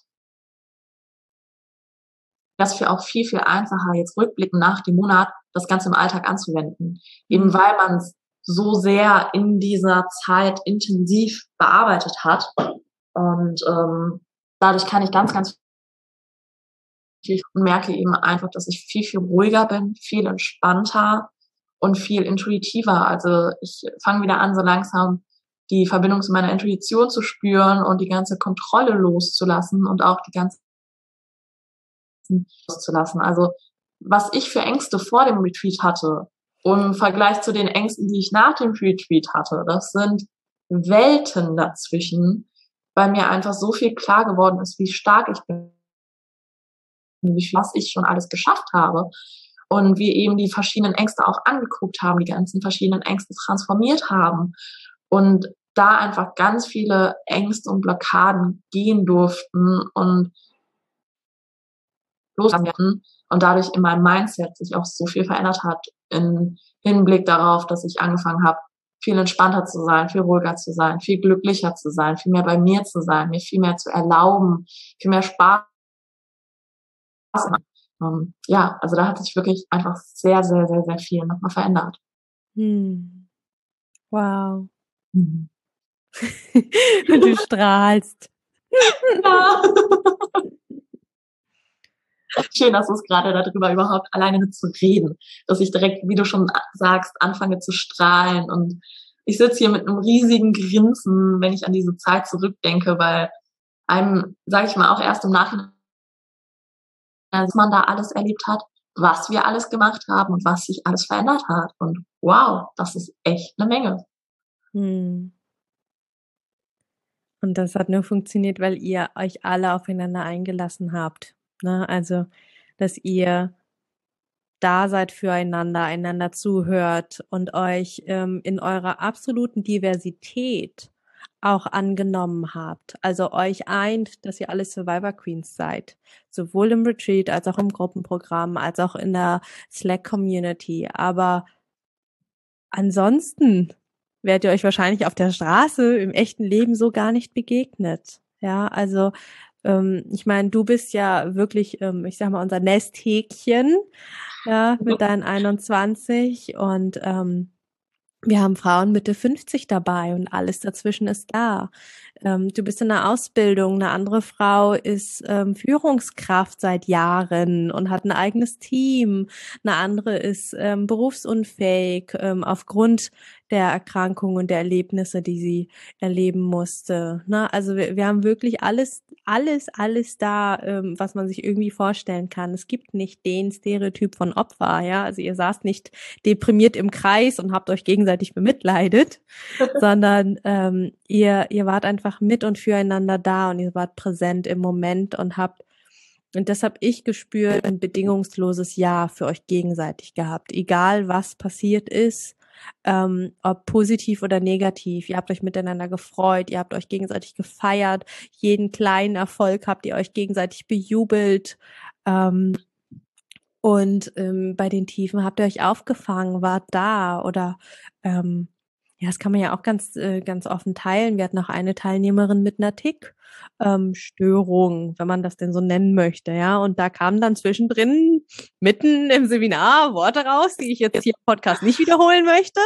das für auch viel, viel einfacher, jetzt rückblickend nach dem Monat, das Ganze im Alltag anzuwenden. Eben weil man es so sehr in dieser Zeit intensiv bearbeitet hat. Und dadurch kann ich ganz, ganz viel und merke eben einfach, dass ich viel, viel ruhiger bin, viel entspannter und viel intuitiver. Also ich fange wieder an, so langsam die Verbindung zu meiner Intuition zu spüren und die ganze Kontrolle loszulassen und auch die ganze loszulassen. Also was ich für Ängste vor dem Retreat hatte im Vergleich zu den Ängsten, die ich nach dem Retreat hatte, das sind Welten dazwischen, weil mir einfach so viel klar geworden ist, wie stark ich bin, was ich schon alles geschafft habe und wir eben die verschiedenen Ängste auch angeguckt haben, die ganzen verschiedenen Ängste transformiert haben und da einfach ganz viele Ängste und Blockaden gehen durften und loswerden und dadurch in meinem Mindset sich auch so viel verändert hat im Hinblick darauf, dass ich angefangen habe, viel entspannter zu sein, viel ruhiger zu sein, viel glücklicher zu sein, viel mehr bei mir zu sein, mir viel mehr zu erlauben, viel mehr Spaß. Ja, also da hat sich wirklich einfach sehr, sehr, sehr, sehr viel nochmal verändert. Wow. Mhm. Du strahlst. Ja. Schön, dass du es gerade darüber überhaupt alleine zu reden, dass ich direkt, wie du schon sagst, anfange zu strahlen und ich sitze hier mit einem riesigen Grinsen, wenn ich an diese Zeit zurückdenke, weil einem, sage ich mal, auch erst im Nachhinein, als man da alles erlebt hat, was wir alles gemacht haben und was sich alles verändert hat. Und wow, das ist echt eine Menge. Hm. Und das hat nur funktioniert, weil ihr euch alle aufeinander eingelassen habt, ne? Also, dass ihr da seid füreinander, einander zuhört und euch, in eurer absoluten Diversität auch angenommen habt. Also, euch eint, dass ihr alle Survivor Queens seid, sowohl im Retreat als auch im Gruppenprogramm, als auch in der Slack-Community. Aber ansonsten wärt ihr euch wahrscheinlich auf der Straße im echten Leben so gar nicht begegnet. Ja, also ich meine, du bist ja wirklich, ich sag mal, unser Nesthäkchen, ja, mit deinen 21 und wir haben Frauen Mitte 50 dabei und alles dazwischen ist da. Du bist in der Ausbildung, eine andere Frau ist Führungskraft seit Jahren und hat ein eigenes Team. Eine andere ist berufsunfähig aufgrund der Erkrankung und der Erlebnisse, die sie erleben musste. Ne? Also wir haben wirklich alles da, was man sich irgendwie vorstellen kann. Es gibt nicht den Stereotyp von Opfer, ja. Also ihr saßt nicht deprimiert im Kreis und habt euch gegenseitig bemitleidet, sondern ihr wart einfach mit und füreinander da und ihr wart präsent im Moment und das habe ich gespürt, ein bedingungsloses Ja für euch gegenseitig gehabt, egal was passiert ist, ob positiv oder negativ. Ihr habt euch miteinander gefreut, ihr habt euch gegenseitig gefeiert, jeden kleinen Erfolg habt ihr euch gegenseitig bejubelt. Und bei den Tiefen habt ihr euch aufgefangen, wart da oder ja, das kann man ja auch ganz offen teilen. Wir hatten auch eine Teilnehmerin mit einer Tick-Störung, wenn man das denn so nennen möchte, ja. Und da kamen dann zwischendrin mitten im Seminar Worte raus, die ich jetzt hier im Podcast nicht wiederholen möchte.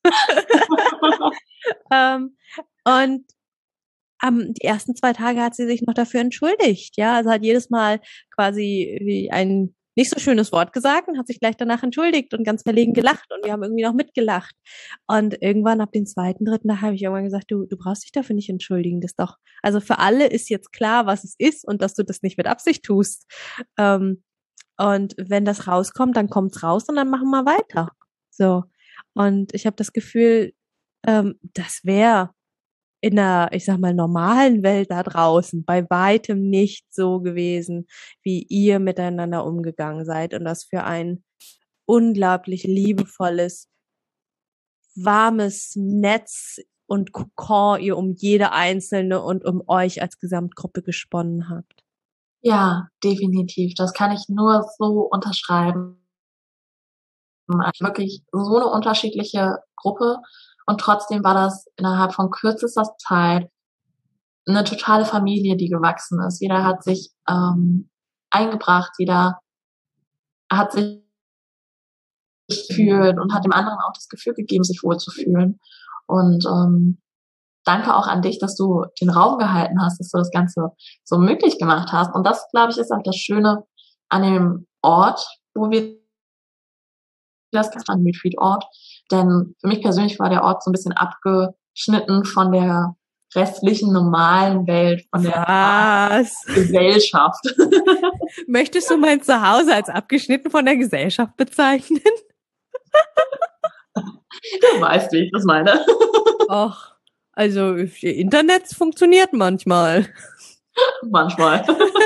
Und die ersten 2 Tage hat sie sich noch dafür entschuldigt, ja. Also hat jedes Mal quasi ein nicht so schönes Wort gesagt und hat sich gleich danach entschuldigt und ganz verlegen gelacht und wir haben irgendwie noch mitgelacht. Und irgendwann ab dem 2., 3. Tag habe ich irgendwann gesagt, du brauchst dich dafür nicht entschuldigen, das doch, also für alle ist jetzt klar, was es ist und dass du das nicht mit Absicht tust. Und wenn das rauskommt, dann kommt's raus und dann machen wir weiter. So. Und ich habe das Gefühl, das wäre in einer, ich sag mal, normalen Welt da draußen bei weitem nicht so gewesen, wie ihr miteinander umgegangen seid und das für ein unglaublich liebevolles, warmes Netz und Kokon ihr um jede Einzelne und um euch als Gesamtgruppe gesponnen habt. Ja, definitiv. Das kann ich nur so unterschreiben. Wirklich so eine unterschiedliche Gruppe und trotzdem war das innerhalb von kürzester Zeit eine totale Familie, die gewachsen ist. Jeder hat sich eingebracht, jeder hat sich gefühlt und hat dem anderen auch das Gefühl gegeben, sich wohlzufühlen. Und danke auch an dich, dass du den Raum gehalten hast, dass du das Ganze so möglich gemacht hast. Und das, glaube ich, ist auch das Schöne an dem Ort, wo wir das an Retreat-Ort. Denn für mich persönlich war der Ort so ein bisschen abgeschnitten von der restlichen normalen Welt, von der Gesellschaft. Möchtest du mein Zuhause als abgeschnitten von der Gesellschaft bezeichnen? Du weißt, wie ich das meine. Ach, also Internet funktioniert manchmal. Manchmal.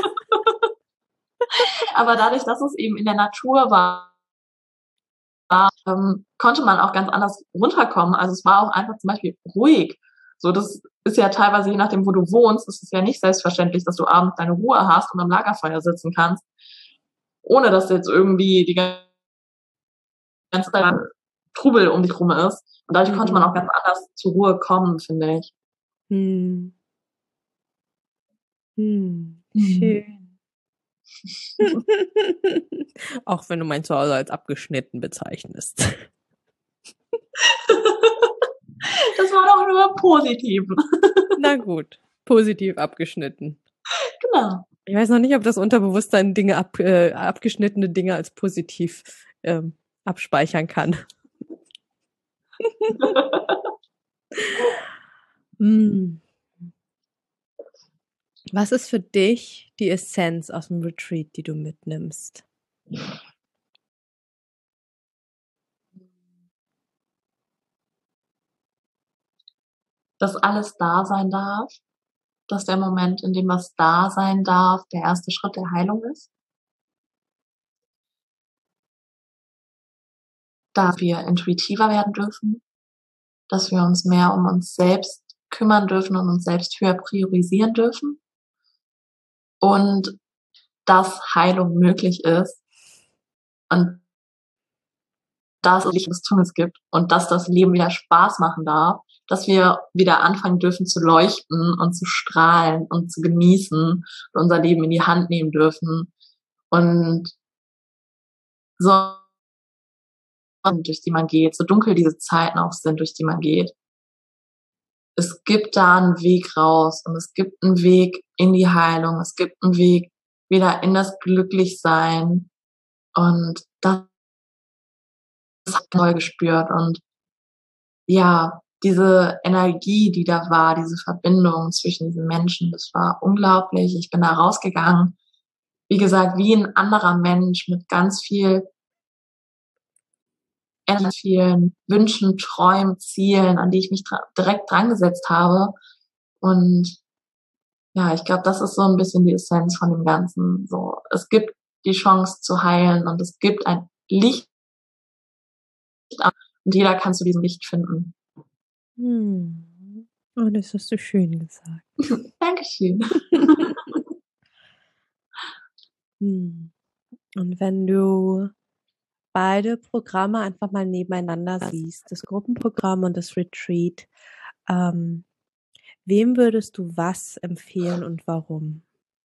Aber dadurch, dass es eben in der Natur war, konnte man auch ganz anders runterkommen. Also es war auch einfach zum Beispiel ruhig. So, das ist ja teilweise, je nachdem, wo du wohnst, ist es ja nicht selbstverständlich, dass du abends deine Ruhe hast und am Lagerfeuer sitzen kannst, ohne dass jetzt irgendwie die ganze Zeit Trubel um dich rum ist. Und dadurch konnte man auch ganz anders zur Ruhe kommen, finde ich. Schön. Auch wenn du mein Zuhause als abgeschnitten bezeichnest. Das war doch nur positiv. Na gut, positiv abgeschnitten. Genau. Ich weiß noch nicht, ob das Unterbewusstsein Dinge abgeschnittene Dinge als positiv abspeichern kann. Was ist für dich die Essenz aus dem Retreat, die du mitnimmst? Dass alles da sein darf, dass der Moment, in dem was da sein darf, der erste Schritt der Heilung ist. Dass wir intuitiver werden dürfen, dass wir uns mehr um uns selbst kümmern dürfen und uns selbst höher priorisieren dürfen und dass Heilung möglich ist und dass es was Tolles gibt und dass das Leben wieder Spaß machen darf, dass wir wieder anfangen dürfen zu leuchten und zu strahlen und zu genießen und unser Leben in die Hand nehmen dürfen und so durch die man geht, so dunkel diese Zeiten auch sind, durch die man geht. Es gibt da einen Weg raus und es gibt einen Weg in die Heilung, es gibt einen Weg wieder in das Glücklichsein und das habe ich neu gespürt und ja, diese Energie, die da war, diese Verbindung zwischen diesen Menschen, das war unglaublich. Ich bin da rausgegangen, wie gesagt, wie ein anderer Mensch mit ganz vielen Wünschen, Träumen, Zielen, an die ich mich direkt dran gesetzt habe. Und ja, ich glaube, das ist so ein bisschen die Essenz von dem Ganzen. So, es gibt die Chance zu heilen und es gibt ein Licht und jeder kann zu diesem Licht finden. Oh, das hast du schön gesagt. Dankeschön. Und wenn du beide Programme einfach mal nebeneinander siehst, das Gruppenprogramm und das Retreat, wem würdest du was empfehlen und warum?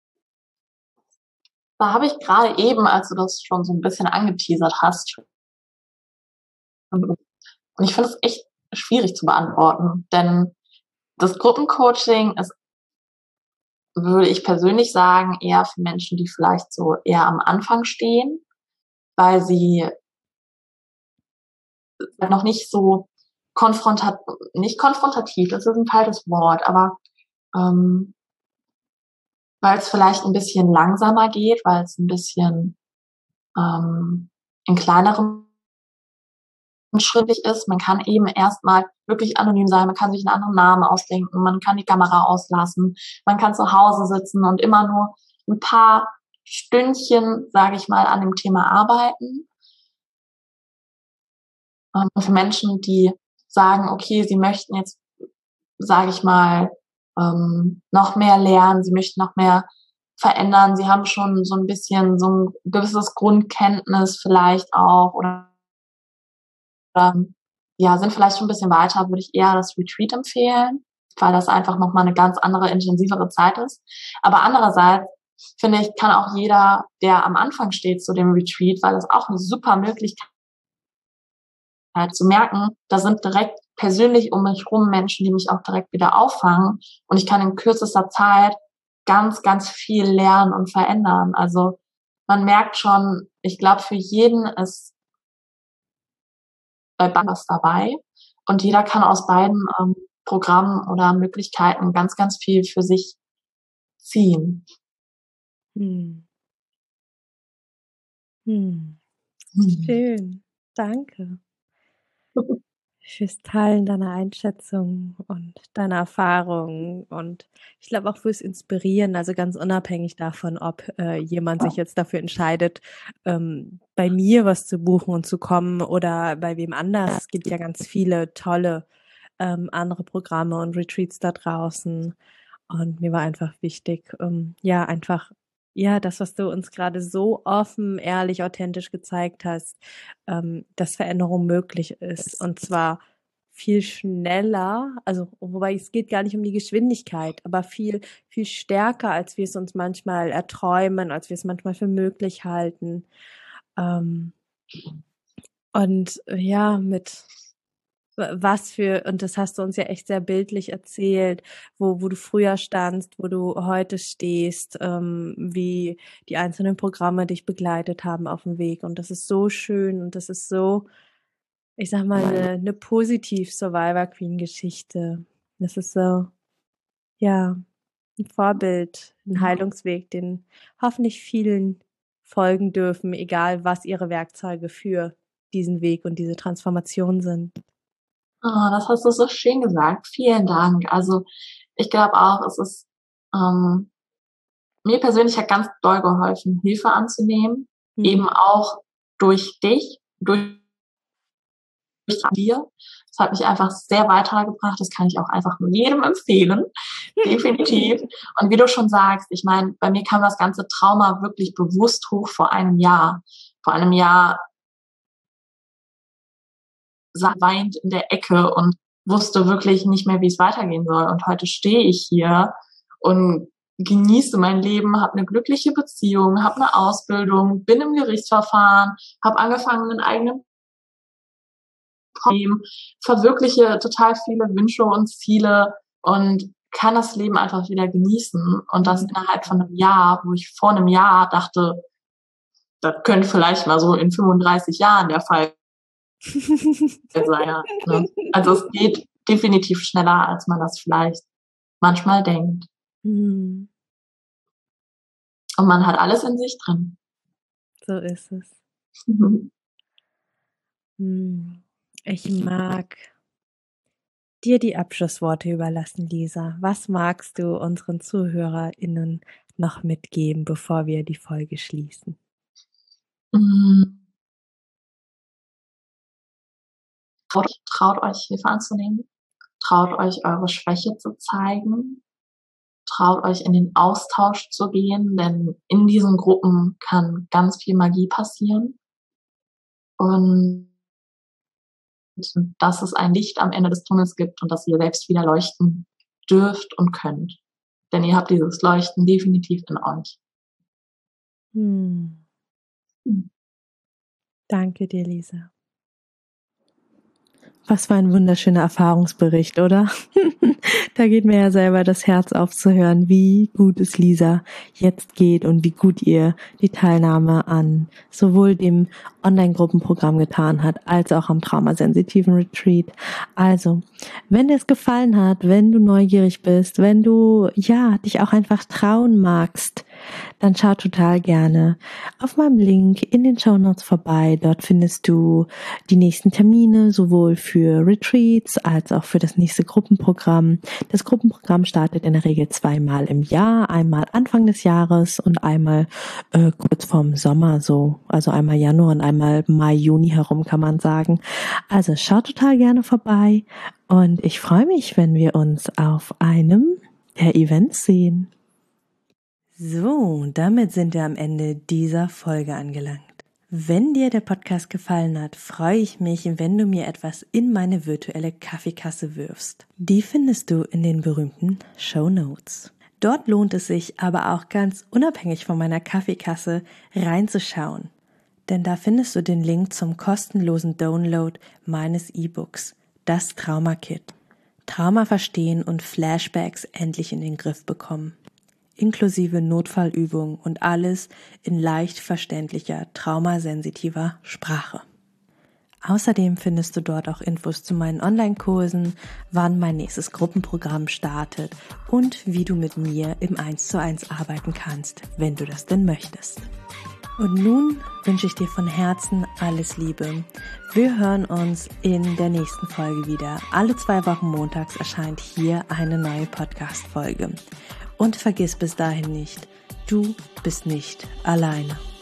Da habe ich gerade eben, als du das schon so ein bisschen angeteasert hast, und ich finde es echt schwierig zu beantworten, denn das Gruppencoaching ist, würde ich persönlich sagen, eher für Menschen, die vielleicht so eher am Anfang stehen, weil sie noch nicht so nicht konfrontativ, das ist ein falsches Wort, aber weil es vielleicht ein bisschen langsamer geht, weil es ein bisschen in kleineren schrittlich ist. Man kann eben erstmal wirklich anonym sein, man kann sich einen anderen Namen ausdenken, man kann die Kamera auslassen, man kann zu Hause sitzen und immer nur ein paar Stündchen, sage ich mal, an dem Thema arbeiten. Für Menschen, die sagen, okay, sie möchten jetzt, sage ich mal, noch mehr lernen, sie möchten noch mehr verändern, sie haben schon so ein bisschen so ein gewisses Grundkenntnis vielleicht auch oder ja, sind vielleicht schon ein bisschen weiter, würde ich eher das Retreat empfehlen, weil das einfach nochmal eine ganz andere, intensivere Zeit ist. Aber andererseits, finde ich, kann auch jeder, der am Anfang steht zu dem Retreat, weil das auch eine super Möglichkeit zu merken, da sind direkt persönlich um mich rum Menschen, die mich auch direkt wieder auffangen und ich kann in kürzester Zeit ganz, ganz viel lernen und verändern. Also man merkt schon, ich glaube, für jeden ist bei beiden was dabei und jeder kann aus beiden Programmen oder Möglichkeiten ganz, ganz viel für sich ziehen. Schön, danke fürs Teilen deiner Einschätzung und deiner Erfahrungen und ich glaube auch fürs Inspirieren, also ganz unabhängig davon, ob jemand sich jetzt dafür entscheidet, bei mir was zu buchen und zu kommen oder bei wem anders. Es gibt ja ganz viele tolle andere Programme und Retreats da draußen und mir war einfach wichtig, das, was du uns gerade so offen, ehrlich, authentisch gezeigt hast, dass Veränderung möglich ist. Und zwar viel schneller, also wobei es geht gar nicht um die Geschwindigkeit, aber viel, viel stärker, als wir es uns manchmal erträumen, als wir es manchmal für möglich halten. Und ja, mit und das hast du uns ja echt sehr bildlich erzählt, wo du früher standst, wo du heute stehst, wie die einzelnen Programme dich begleitet haben auf dem Weg. Und das ist so schön und das ist so, ich sag mal, eine positiv Survivor Queen Geschichte. Das ist so, ja, ein Vorbild, ein Heilungsweg, den hoffentlich vielen folgen dürfen, egal was ihre Werkzeuge für diesen Weg und diese Transformation sind. Oh, das hast du so schön gesagt. Vielen Dank. Also ich glaube auch, es ist mir persönlich hat ganz doll geholfen, Hilfe anzunehmen, eben auch durch dich, durch dir. Das hat mich einfach sehr weitergebracht. Das kann ich auch einfach nur jedem empfehlen. Definitiv. Und wie du schon sagst, ich meine, bei mir kam das ganze Trauma wirklich bewusst hoch vor einem Jahr. Vor einem Jahr weint in der Ecke und wusste wirklich nicht mehr, wie es weitergehen soll. Und heute stehe ich hier und genieße mein Leben, habe eine glückliche Beziehung, habe eine Ausbildung, bin im Gerichtsverfahren, habe angefangen, einen eigenen Problem, verwirkliche total viele Wünsche und Ziele und kann das Leben einfach wieder genießen. Und das innerhalb von einem Jahr, wo ich vor einem Jahr dachte, das könnte vielleicht mal so in 35 Jahren der Fall sein. Ne? Also es geht definitiv schneller, als man das vielleicht manchmal denkt. Und man hat alles in sich drin. So ist es. Ich mag dir die Abschlussworte überlassen, Lisa. Was magst du unseren ZuhörerInnen noch mitgeben, bevor wir die Folge schließen? Traut euch Hilfe anzunehmen. Traut euch eure Schwäche zu zeigen. Traut euch in den Austausch zu gehen, denn in diesen Gruppen kann ganz viel Magie passieren. Und dass es ein Licht am Ende des Tunnels gibt und dass ihr selbst wieder leuchten dürft und könnt. Denn ihr habt dieses Leuchten definitiv in euch. Danke dir, Lisa. Was für ein wunderschöner Erfahrungsbericht, oder? Da geht mir ja selber das Herz auf zu hören, wie gut es Lisa jetzt geht und wie gut ihr die Teilnahme an sowohl dem Online-Gruppenprogramm getan hat, als auch am traumasensitiven Retreat. Also, wenn dir es gefallen hat, wenn du neugierig bist, wenn du, dich auch einfach trauen magst, dann schau total gerne auf meinem Link in den Shownotes vorbei. Dort findest du die nächsten Termine, sowohl für Retreats als auch für das nächste Gruppenprogramm. Das Gruppenprogramm startet in der Regel 2-mal im Jahr, einmal Anfang des Jahres und einmal kurz vorm Sommer, also einmal Januar und einmal Mai, Juni herum, kann man sagen. Also schau total gerne vorbei und ich freue mich, wenn wir uns auf einem der Events sehen. So, damit sind wir am Ende dieser Folge angelangt. Wenn dir der Podcast gefallen hat, freue ich mich, wenn du mir etwas in meine virtuelle Kaffeekasse wirfst. Die findest du in den berühmten Shownotes. Dort lohnt es sich aber auch ganz unabhängig von meiner Kaffeekasse reinzuschauen. Denn da findest du den Link zum kostenlosen Download meines E-Books, das Trauma-Kit. Trauma verstehen und Flashbacks endlich in den Griff bekommen. Inklusive Notfallübungen und alles in leicht verständlicher, traumasensitiver Sprache. Außerdem findest du dort auch Infos zu meinen Online-Kursen, wann mein nächstes Gruppenprogramm startet und wie du mit mir im 1:1 arbeiten kannst, wenn du das denn möchtest. Und nun wünsche ich dir von Herzen alles Liebe. Wir hören uns in der nächsten Folge wieder. Alle 2 Wochen montags erscheint hier eine neue Podcast-Folge. Und vergiss bis dahin nicht, du bist nicht alleine.